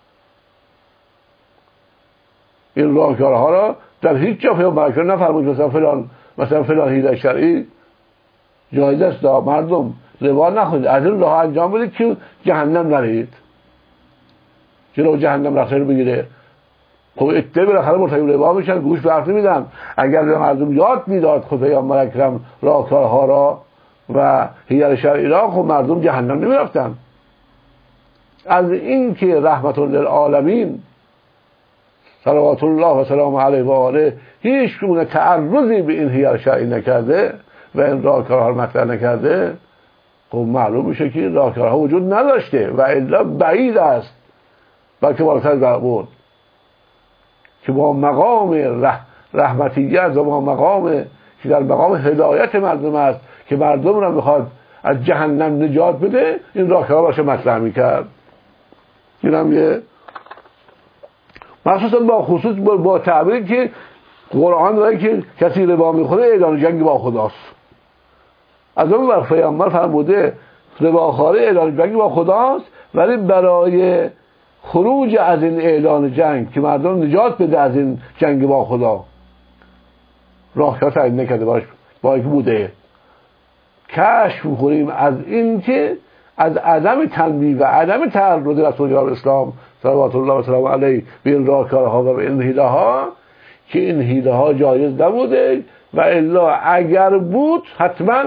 این راهکارها را در هیچ جا پیامبر نفرمود مثلا فلان مثلا فلان حیله شرعی جایز است، مردم ربا نخورید، از این راه انجام بدید که جهنم نرید، جلو جهنم رفتن رو بگیره. خب اتباع بالاخره مرتکب ربا میشن، گوش به حرف نمیدن. اگر به مردم یاد میداد خود پیامبر اکرم راهکارها را و حیله شرعی را، خب مردم جهنم نمیرفتن. از این که رحمت للعالمین صلوات الله و سلام علیه و آله هیچ گونه تعرضی به این حیله شرعی نکرده و این راهکارها رو مطرح نکرده، خب معلوم میشه که این راهکارها وجود نداشته و الا بعید است بلکه بالاتر بود که با مقام رح رحمتیت و با مقام که در مقام هدایت مردم است که مردم را میخواد از جهنم نجات بده، این راهکارها باشه مطرح میکرد. این هم یه مخصوصا با خصوص با, با تعبیری که قرآن داره که کسی ربا میخوره اعلان جنگ با خداست. از اون وقت پیامبر فرموده رباخواری اعلان جنگ با خداست، ولی برای خروج از این اعلان جنگ که مردم نجات بده از این جنگ با خدا، راهکار تعیین نکرده باش با اینکه بوده کشف می‌کنیم از این که از عدم تنبیه و عدم تعرض رسول الله اسلام صلوات الله و سلام علیه به این راهکارها و به این حیله ها که این حیله ها جایز نبوده و الا اگر بود حتما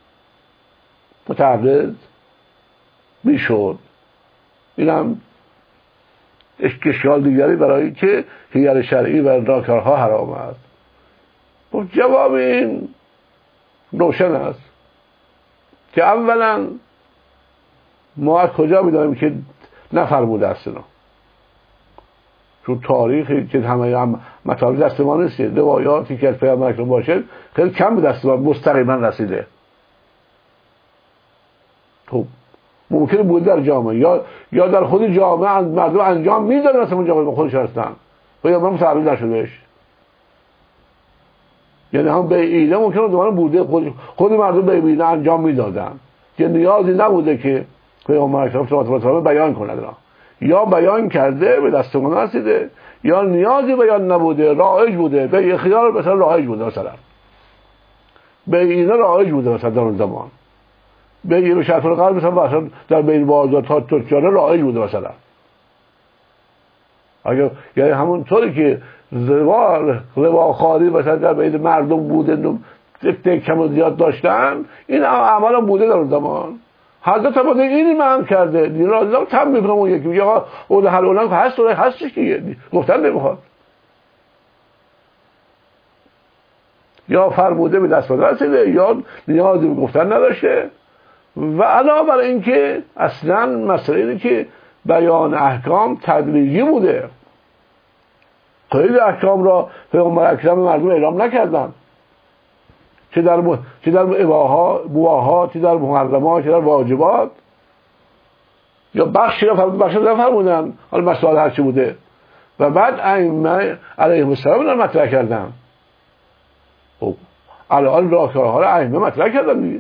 متعرض میشد. اینم اشکال دیگری برای که حیله شرعی و راهکارها حرام است. خب جواب این روشن است که اولا ما از کجا میدانیم که نفرموده است اینا؟ چون تاریخی که همه هم مطالب دست ما نیست، روایاتی که از پیامبر اکرم باشه خیلی کم به دست ما مستقیما رسیده. خب ممکنه بود در جامعه یا یا در خود جامعه مردم انجام میدادن اصلا اون جامعه خودش هستن پیامبر متعرض نشدهش، یعنی هم به ایده ممکنه دوباره بوده خود خود مردم به ایده انجام میدادن که نیازی نبوده که پیامبر اکرم صلی الله علیه و بیان کنه، یا بیان کرده به دست ما نرسیده یا نیازی بیان نبوده، رایج بوده، به اختیار مثلا رایج بوده، مثلا به ایده رایج بوده، مثلا در اون زمان به یه شرط القلب مثلا در بین بازارها تجار رایج بوده مثلا. اگر یعنی همون طوری که ربا رباخواری مثلا در بین مردم بوده یک کم و زیاد داشتن، این اعمال هم بوده در اون زمان. حضرت عباده اینی من کرده دین را ازا تم میکنم اون یکی میگه آقا اون حلالان که هست و هستش که گفتن نمیخواد، یا فرموده به دست رسیده یا نیازی به گفتن نداشته. و علاوه بر این که اصلا مسئله اینه که بیان احکام تدریجی بوده، خیلی احکام را پیامبر اکرم مردم اعلام نکردن، چه در م... چه در مباحات، چه در محرمات، چه در واجبات، یا بخشی را فرمودن بخشی را فرمودن، حالا مسائل هر چی بوده و بعد ائمه علیهم السلام را مطرح کردن. خب الان راهکارها را ائمه مطرح کردن دیگه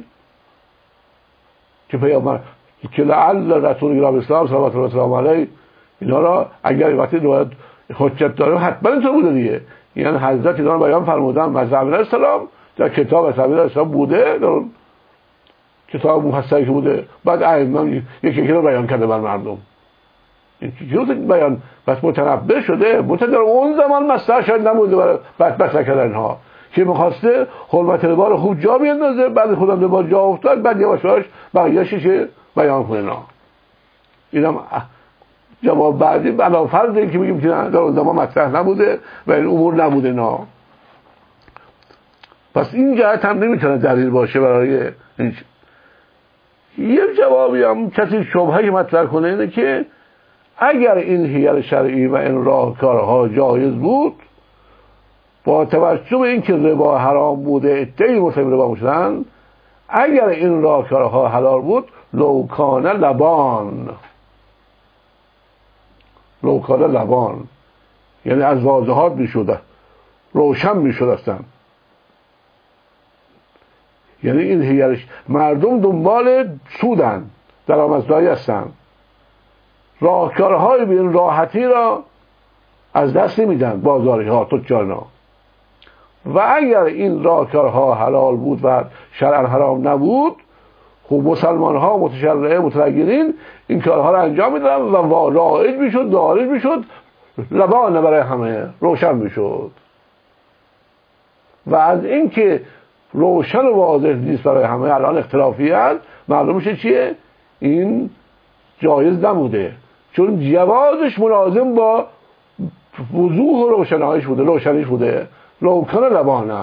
که پیامبر که لعل رسول الله اسلام صلوات الله و سلام علیه اینا را اگر وقتی روایت حجت داره حتما اینطور بوده دیگه. یعنی حضرت اینا رو بیان فرمودن مذهب الاسلام در کتاب تعبیر اسلام بوده، در کتاب مفصلی که بوده، بعد ائمه یکی یکی رو بیان کرده بر مردم. این چیزی بیان بس متنبه شده، متن در اون زمان مصلحت شاید نبوده برای بدبخت نکردن اینها که می‌خواسته حرمت لبار خوب جا بیندازه، بعد خودم لبار جا افتاد، بعد یواش یواش بقیه‌اش بیان کنه. نه اینم جواب بعدی بنا فرض این که میگیم که در اون زمان مطرح نبوده و این امور نبوده. نه پس این جهت هم نمیتونه دلیل باشه برای این. یه جوابی هم کسی شبهه مطرح کنه اینه که اگر این حیل شرعی و این راهکارها جایز بود، با توجه به اینکه ربا حرام بوده عده‌ای مسلمان ربا میشدن، اگر این راهکارها حلال بود لوکان لبان، لوکان لبان یعنی از واضحات میشده، روشن میشد هستن. یعنی این حیلش مردم دنبال سودن، درآمدزایی هستن، راهکارهای به این راحتی را از دست نمیدن بازاری ها تجارنا. و اگر این راهکارها حلال بود و شرعا حرام نبود، خب مسلمان ها متشرعه متنگرین این کارها را انجام میدن و رایج میشد، دارج میشد، لبان برای همه روشن میشد. و از اینکه روشن و واضح نیست برای همه، الان اختلافی هست، معلوم میشه چیه؟ این جایز نبوده، چون جوازش ملازم با وضوح و روشنایش بوده، روشنیش بوده، لوکان لبانه.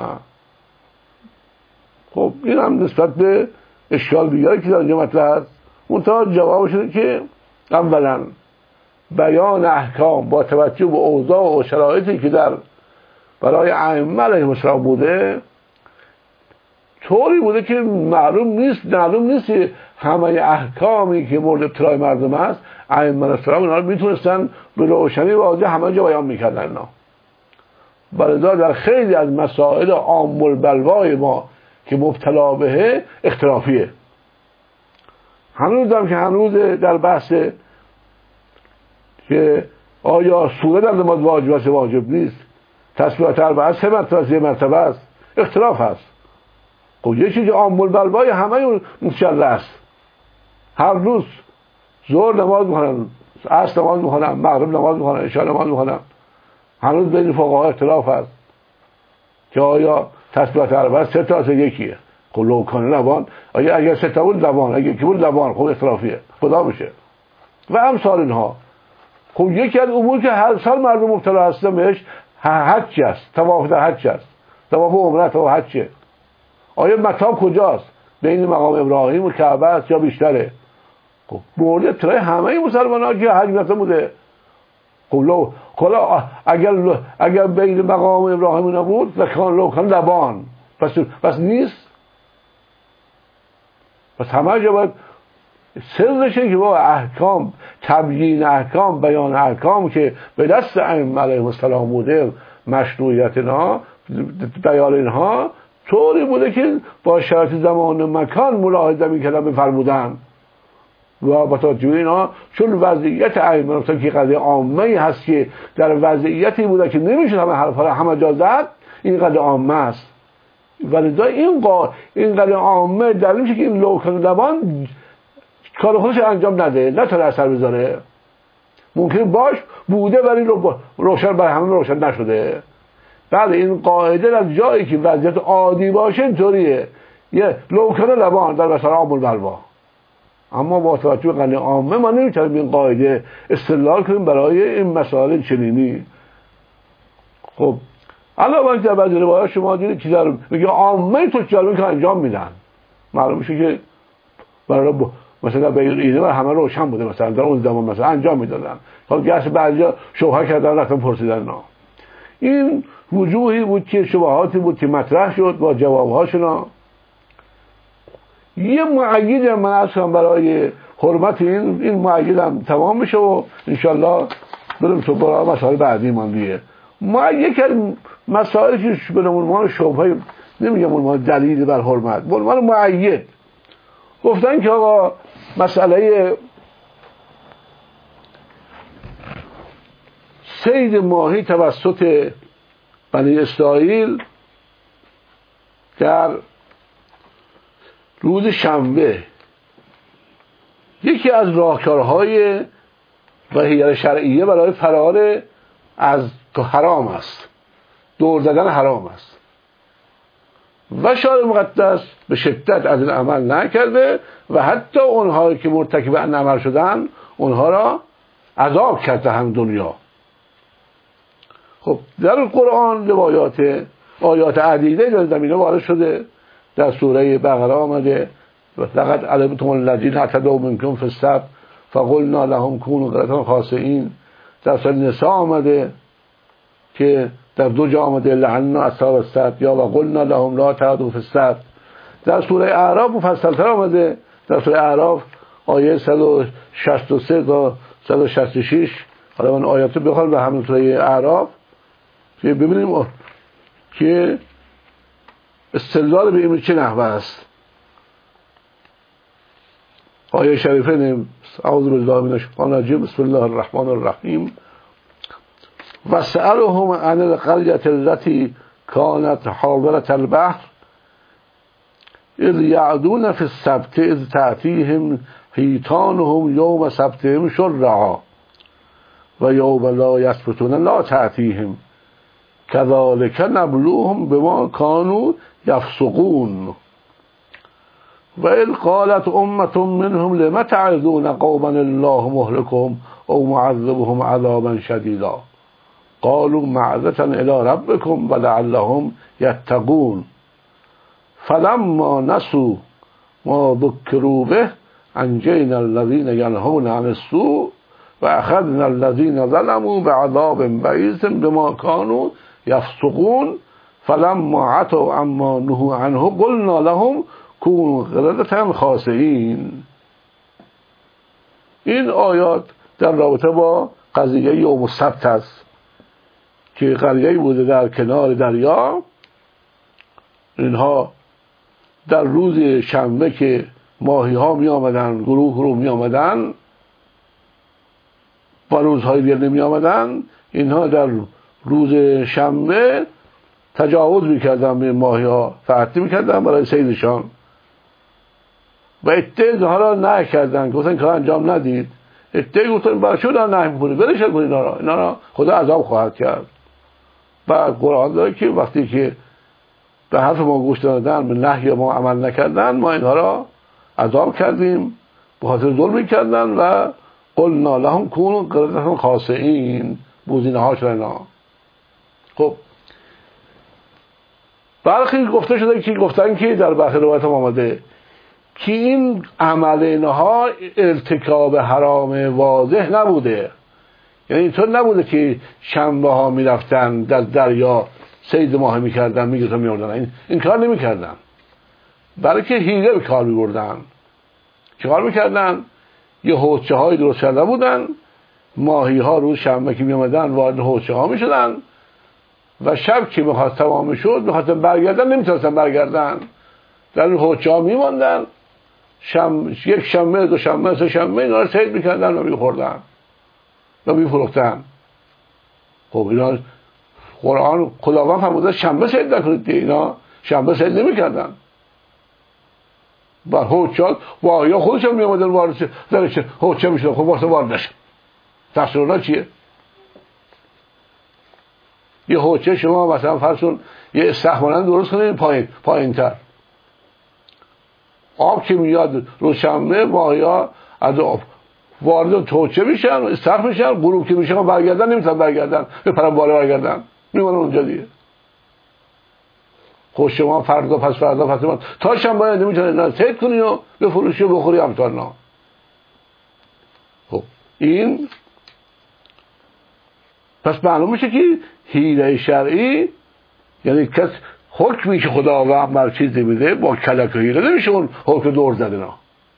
خب این هم نسبت به اشکال دیگری که در اینجا مطرح است. منتها جواب شده که اولا بیان احکام با توجه به اوضاع و شرایطی که در برای ائمه علیهم السلام بوده طوری بوده که معلوم نیست معلوم نیست همه احکامی که مورد ابتلای مردم است ائمه السلام اینا رو میتونستن به روشنی واضح همه جا بیان میکردن. اینا بلکه در خیلی از مسائل عام البلوای ما که مبتلا بهه اختلافیه. هنوز هم که هنوز در بحث که آیا سوره در نماز واجب است واجب نیست، تسبیحات اربعه سه مرتبه سه مرتبه است، اختلاف هست. خب یه چیز عام البلوای همه اون مشرع است. هر روز ظهر نماز میخونن، عصر نماز میخونن، مغرب نماز میخونن، عشاء نماز میخونن. هنوز بین فقها اختلاف هست که آیا تسبیحات اربعه سه تا سه یکیه. خب لوکان لبان، آیا اگر سه تا بود لبان، اگر که بود لبان، خب اختلافیه، خدا میشه. و امثال اینها. خب یکی از امور که هر سال مردم مبتلا هستن بهش حج است، طواف در حج است، طواف عمره، طواف حجه. آیا مطاب کجاست؟ بین مقام ابراهیم و کعبه است یا بیشتره؟ خب مورد ابتلای همه مسلمان‌ها که حج رفته بوده. خب لو حالا اگر اگر بین مقام ابراهیم نبود لکان لوکان لبان، پس پس نیست. پس همه جا باید سرش که با احکام، تبیین احکام، بیان احکام که به دست ائمه علیهم السلام بوده، مشروعیت اینها، بیان اینها طوری بوده که با شرایط زمان و مکان ملاحظه می‌کردن بفرمودن و با توجه به اینا، چون وضعیت ائمه مثلا که قضیه عامه هست که در وضعیتی بوده که نمیشه همه حرفا را همه جا زد، این قضیه عامه است. ولذا این قا این قضیه عامه دلیل میشه که این لوکان لبان کار خودش انجام نده، نتونه اثر بذاره. ممکن باش بوده ولی روشن برای همه روشن نشده. بله این قاعده از جایی که وضعیت عادی باشه اینطوریه، یه لوکان لبان در مثلا عام البلوا. اما با توجه به قضیه عامه ما نمیتونیم این قاعده استدلال کنیم برای این مسائل چنینی. خب علاوه بر بعضی روایات شما دیدید که در میگه عامه تجار که انجام میدن، معلوم میشه که برای مثلا به ایده و همه روشن بوده، مثلا در اون زمان مثلا انجام میدادن. تا گاش بعضیا شبهه کردن رفتن پرسیدن. نه این وجوهی بود که شبهاتی بود که مطرح شد با جوابهاشون. یه معید من اصلا برای حرمت این این معیدم تمام میشه و انشالله بریم تو برای مسائل بعدی من دیگه. ما یک از مسائلی که به عنوان شبهه، نمیگم عنوان دلیل بر حرمت، به عنوان معید گفتن که آقا مسئله صید ماهی توسط بنی اسرائیل در روز شنبه یکی از راهکارهای و حیل شرعیه برای فرار از حرام است، دور زدن حرام است و شارع مقدس به شدت از این عمل نکرده و حتی اونهایی که مرتکب این عمل شدن اونها را عذاب کرده هم دنیا. خب در قرآن روایات آیات عدیده در زمینه وارد شده. در سوره بقره آمده لقد علمتم الذین اعتدوا منکم فی السبت فقلنا لهم کونوا قردة خاسئین. در سوره نساء آمده که در دو جا آمده لعنا اصحاب السبت یا وقلنا لهم لا تعدوا فی السبت. در سوره اعراف مفصل‌تر آمده. در سوره اعراف آیه صد و شصت و سه تا صد و شصت و شش. حالا من آیاتو بخونم به همین سوره اعراف که ببینیم که استدلال به این چه نحوه است. آیه شریفه نیم اعوذ بالله من الشیطان الرجیم بسم الله الرحمن الرحیم وسألهم عن القرية التي كانت حاضرة البحر اذ يعدون في السبت اذ تأتيهم حيتانهم يوم سبتهم شرعا و یوم لا یسبتون لا تأتیهم كذلك نبلوهم بما كانوا يفسقون و اذ قالت امة منهم لم تعظون قوما الله مهلكهم او معذبهم عذابا شديدا قالوا معذرة الى ربكم ولعلهم يتقون فلما نسوا ما ذكروا به انجينا الذين ينهون عن السوء واخذنا الذين ظلموا بعذاب بئیس بما كانوا يفسقون فلما عتوا عما نهوا عنه قلنا لهم كونوا قردة خاسئین. این آیات در رابطه با قضیه یوم السبت است که قریه‌ای بوده در کنار دریا. اینها در روز شنبه که ماهی ها می آمدن، گروه گروه می آمدن و روزهای دیگر نمی آمدن، اینها در روز شنبه تجاوز می کردن به ماهی ها، تعدی می کردن برای صیدشان و عده حالا نه کردن، گفتن که انجام ندید. عده گفتن برای چه دارن نه می‌کنید، ولش کنید اینا را، اینا را خدا عذاب خواهد کرد. و قرآن داره که وقتی که به حرف ما گوش دادن، به نهی ما عمل نکردن، ما اینها را عذاب کردیم به خاطر ظلم کردن و قلنا لهم کونوا قردة خاسئین، بوزینه ها شدن اینا. خب برخی گفته شده که گفتن که در برخی روایت آمده که این عمل اینها ارتکاب حرام واضح نبوده، یعنی اینطور نبوده که شنبه ها می رفتن در دریا صید ماهی می کردن می گرفتن می آوردن، این, این کار نمی کردن، برای که حیله به کار می بردن. چه کار می کردن؟ یه حوضچه های درست کرده بودن، ماهی ها روز شنبه که می آمدن وارد حوضچه ها می شدن و شب که میخواست تمام شد میخواستن برگردن، نمیتونستن برگردن، در این حوضچه ها می ماندن. شم... یک شنبه، دو شنبه، سه شنبه اینا رو صید میکردن و میخوردن و میفروختن. خب اینا قرآن خداوند فرموده شنبه صید نکنید، اینا شنبه صید نمیکردن. بر حوضچه ها یا خودشون میامدن وارد درش حوضچه میشدن، خب واسه وارد نشن. تفسیر اونا چیه؟ یه حوضچه شما مثلا فرضون یه استخوانان درست کنید پایین پایین تر، آب که میاد روز شنبه ماهی‌ها از آب وارد حوضچه میشن و استخر میشن، غروب که میشن برگردن نمیتونن برگردن، بپرن بالا برگردن، میمونن اونجا دیگه. خب شما فردا پس فردا پس فردا تا شنبه نمیتونن اینا صید کنی و بفروشی و بخوری امثالنا. خب این پس معلوم میشه که حیله شرعی یعنی کس حکمی که خداوند بر چیزی میده با کلک و حیله نمیشه اون حکم دور زده. نه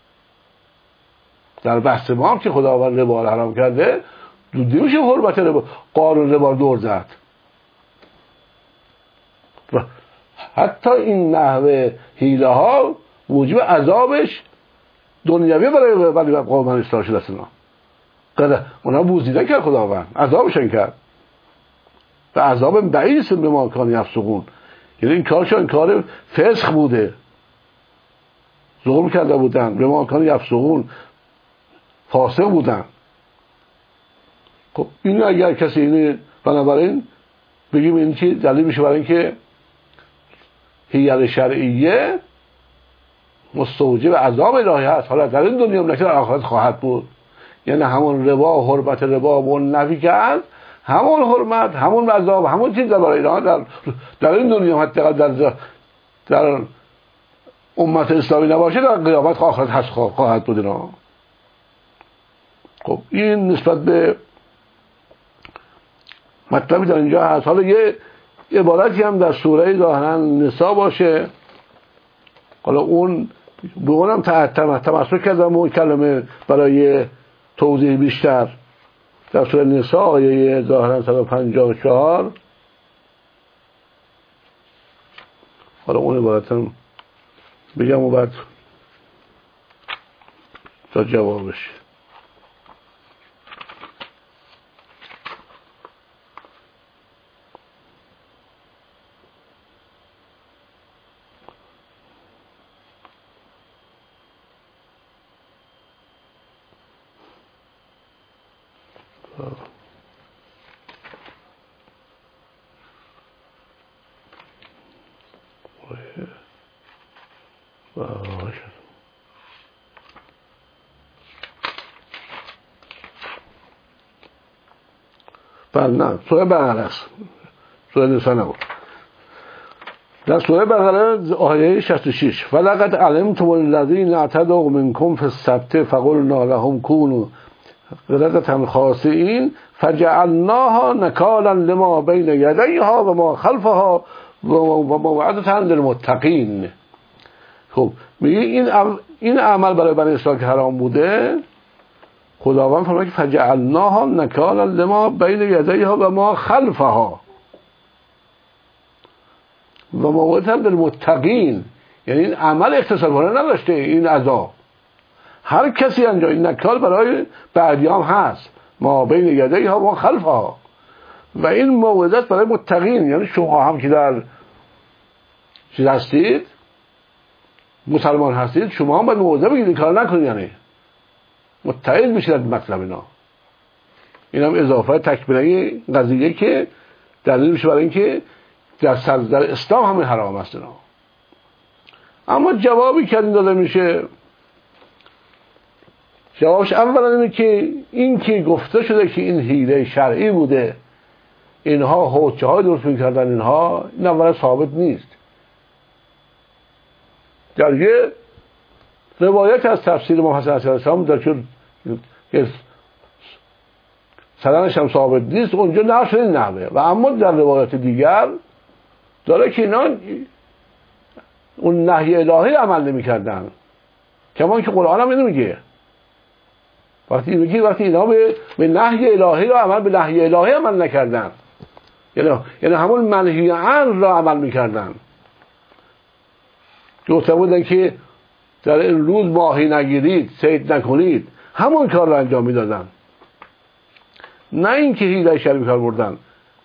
در بحث ما هم که خداوند ربا رو حرام کرده دودی میشه حرمت ربا، قانون ربا دور زد. و حتی این نحوه حیله ها موجب عذابش دنیوی برای ولی قوم اصلاح شده است. قدر اونا بوزیده کرد خداوند، عذابشون کرد و عذاب بئیس به ما کانوا یفسقون. یعنی این کارشون کار فسق بوده، ظلم کرده بودن، به ما کار یفسقون، فاسق بودن. خب این اگر کسی اینه، بنابراین بگیم این چی دلیل میشه برای اینکه حیل شرعیه مستوجب عذاب الهی هست، حالا در این دنیا نه که در آخرت خواهد بود. یعنی همون ربا، حرمت ربا و نفی کرد، همون حرمت، همون عذاب، همون چیز در برای اینا در در این دنیا حتی در در امت اسلامی نباشه، در قیامت آخرت هست خواهد بود اینا. خب این نسبت به مطلبی در اینجا هست. حالا یه عبارتی هم در سوره ظاهرا نساء باشه، حالا اون به اونم تمسک کردم و کلمه برای توضیح بیشتر در سوره نساء آیه ظاهرا صد و پنجاه و چهار. حالا اون عبارتم بگم و بعد تا جوابش. بله نه سوره بقره است، سوره نساء نبود. در سوره بقره آیه شصت و شش ولقد علمتم الذین اعتدوا منکم فی السبت فقلنا لهم کونوا قردة خاسئین فجعلناها نکالا لما بین یدیها و ما خلفها و موعظة للمتقین. خب میگه این این عمل برای بنی اسرائیل که حرام بوده، خداوند فرمود که فجعلناها نکالا لما بین یدیها و ما خلفها و موعظة للمتقین. یعنی این عمل اختصاص کننده نداشته، این عذاب هر کسی انجام این نکال برای بعدیام هست، ما بین یدیها و ما خلفها، و این موعظه برای متقین. یعنی شما هم که در چیز هستید، مسلمان هستید، شما هم باید موعظه بگید این کار نکنید، یعنی متعهد میشید از مطلب اینا. این هم اضافه تکمیلی قضیه که دلیل میشه برای اینکه در سر در اسلام همه حرام است اینا. اما جوابی که داده میشه، جوابش اولا اینه که این که گفته شده که این حیله شرعی بوده، اینها حجه های درست میکردن، اینها این اولا ثابت نیست. در یه روایت از تفسیر امام حسن علیه السلام در که سندش هم ثابت نیست، اونجا نقل شده این نحوه. و اما در روایت دیگر داره که اینا اون نهی الهی عمل نمی کردن، کما که قرآن هم اینو میگه. وقتی میگه وقتی اینا به, به نهی الهی را عمل به نهی الهی عمل نکردن، یعنی یعنی همون منهی عنه را عمل میکردن. گفته بودن که در این روز ماهی نگیرید، صید نکنید، همون کار را انجام میدادن، نه اینکه حیله شرعی کار بردن.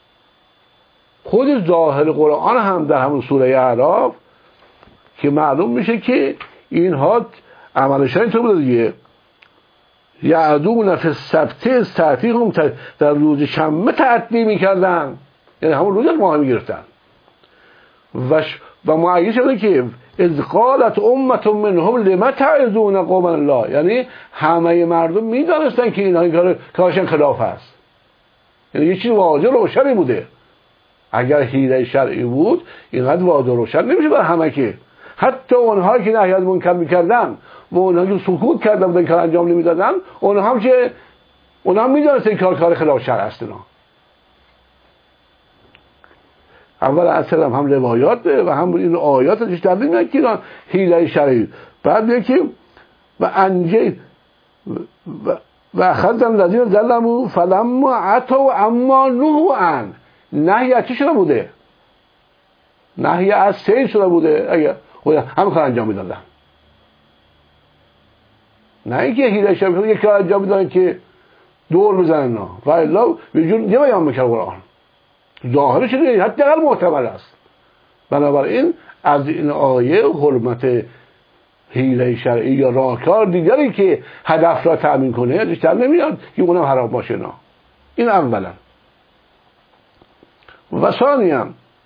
خود ظاهر قرآن هم در همون سوره اعراف که معلوم میشه که اینها عملشان اینطور بوده دیگه، یعدون فی السبت استعتیهم، در روز شنبه تعدی میکردن، یعنی همون روز ماهی میگرفتن. و و معید شده که اذ قالت امت منهم لم تعظون قوم الله، یعنی همه مردم میدانستن که اینها کار کارشان خلاف است. یعنی یه چیز واضح روشنی بوده. اگر حیله شرعی بود اینقدر واضح روشن نمیشه برای همه، که حتی اونها که نهی از منکر میکردن و اونها که سکوت کردن بودن کار انجام نمیدادن، اونها هم که اونها هم میدانستن کار کار خلاف شرع است. اینا اول اصلا هم, هم روایات و هم این آیات ازش دلیل میاد که اینا حیله شرعی. بعد میگه که و انجه و و اخذن الذین ظلموا فلما عتوا عما نهوا عنه، نهی از چی شده بوده؟ نهی از صید شده بوده. اگه همه کار انجام میدادن، نه اینکه حیله شرعی یک کار انجام میدادن که دور بزنن، نه و الا یه جور یه بیان میکرد قرآن ظاهرش دیگه حداقل محتمل است. بنابراین از این آیه حرمت حیله شرعی یا راهکار دیگری که هدف را تأمین کنه بیشتر نمیاد که اونم حرام باشه. نه، این اولا. و ثانیاً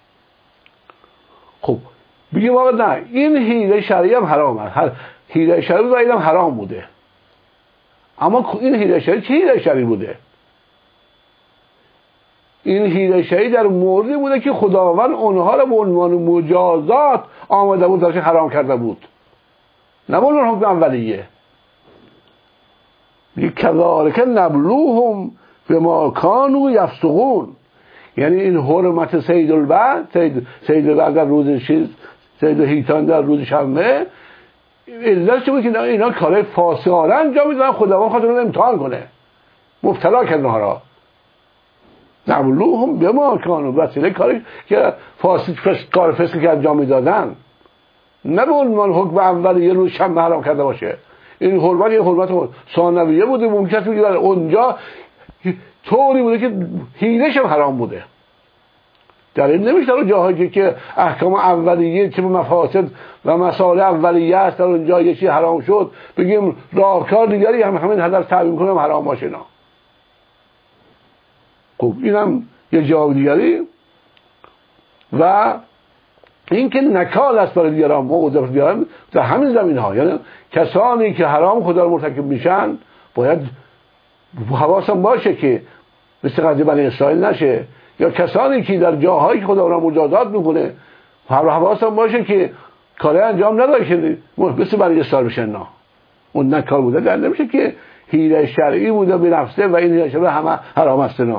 خب بگیم آقا نه این حیله شرعی هم حرام است، حیله شرعی و اینم حرام بوده، اما این حیله شرعی چه حیله شرعی بوده؟ این حیله شرعی در موردی بوده که خداوند اونها را به عنوان مجازات آمده بود درش حرام کرده بود، نه به عنوان حکم اولیه. کذالک نبلوهم بما کانوا یفسقون، یعنی این حرمت صید البحر، صید صید البحر در روز چیز، صید حیتان در روز شنبه، علتش بود که اینا کارهای فاسقانه انجام میدن، خداوند خاطر اون امتحان کنه، مبتلا کرد اونها را. نبلوهم بما کانوا، وسیله کاری که فاسد کار فسقی که انجام میدادن، نه به عنوان حکم اول یه روز شنبه حرام کرده باشه. این حرمت یه حرمت ثانویه بوده، ممکنه که در اونجا طوری بوده که حیله‌ش هم حرام بوده. در این نمیشه در جاهایی که احکام اولیه که مفاسد و مسائل اولیه است در اونجا یه چیز حرام شد بگیم راهکار دیگری هم همین هدف تعیین کنیم حرام باشه. نه. خب اینم یه جواب دیگری. و این که نکال است برای دیگران، موعظه دیگران در همین زمین ها، یعنی کسانی که حرام خدا رو مرتکب میشن باید حواسم باشه که مثل قضیه بنی اسرائیل نشه، یا کسانی که در جاهایی که خدا را مجازات میکنه حواسم باشه که کاری انجام نداره که مثل بنی اسرائیل بشن. نه، اون نکال بوده، در نمیشه که حیله شرعی بوده به نفسه و این حیله شرعی همه حرام است. نه،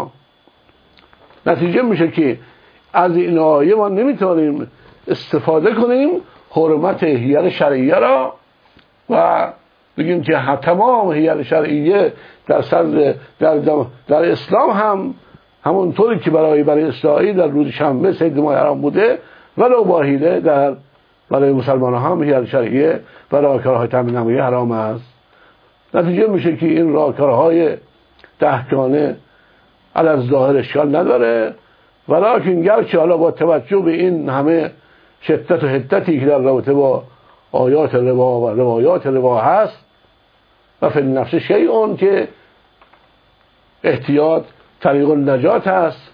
نتیجه میشه که از این آیه ما نمیتونیم استفاده کنیم حرمت حیل شرعیه را و بگیم که تمام حیل شرعیه در صدر در, در اسلام هم همونطوری که برای برای اسرائیل در روز شنبه صید ماه حرام بوده ولو با حیله در برای مسلمان هم حیل شرعیه و راهکارهای تامین نمایی حرام است. نتیجه میشه که این راهکارهای دهگانه علی الظاهر اشکال نداره، ولیکن گرچه حالا با توجه به این همه شدت و حدتی که در رابطه با آیات ربا و روایات ربا هست و فی النفس شیء که احتیاط طریق النجات هست.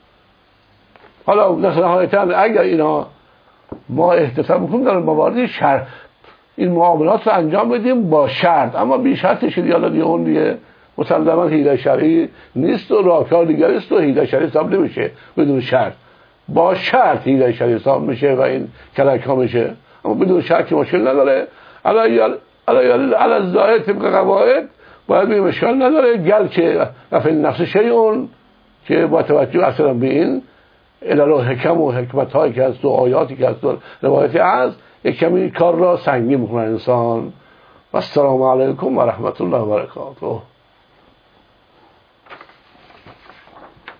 حالا نهایتاً اگر اینا ما احتساب بکنیم در مواردی شرط این معاملات رو انجام بدیم با شرط، اما بی شرطش دیگه حالا دیگه اون دیگه مسلماً حیله شرعی نیست و راهکار دیگری است و حیله شرعی حساب نمیشه بدون شرط. با شرط حیله شرعی حساب میشه و این کلک ها میشه، اما بدون شرط که مشکل نداره. علی علی الظاهر طبق قواعد باید بگیم اشکال نداره، گرچه فی النفس شیء که با توجه اصلا به این علل و حکم و حکمت هایی که هست و آیاتی که هست و روایتی هست یک کمی کار را سنگین میکنه انسان. و السلام علیکم و رحمت الله و برکاته.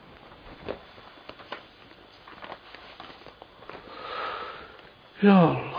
یا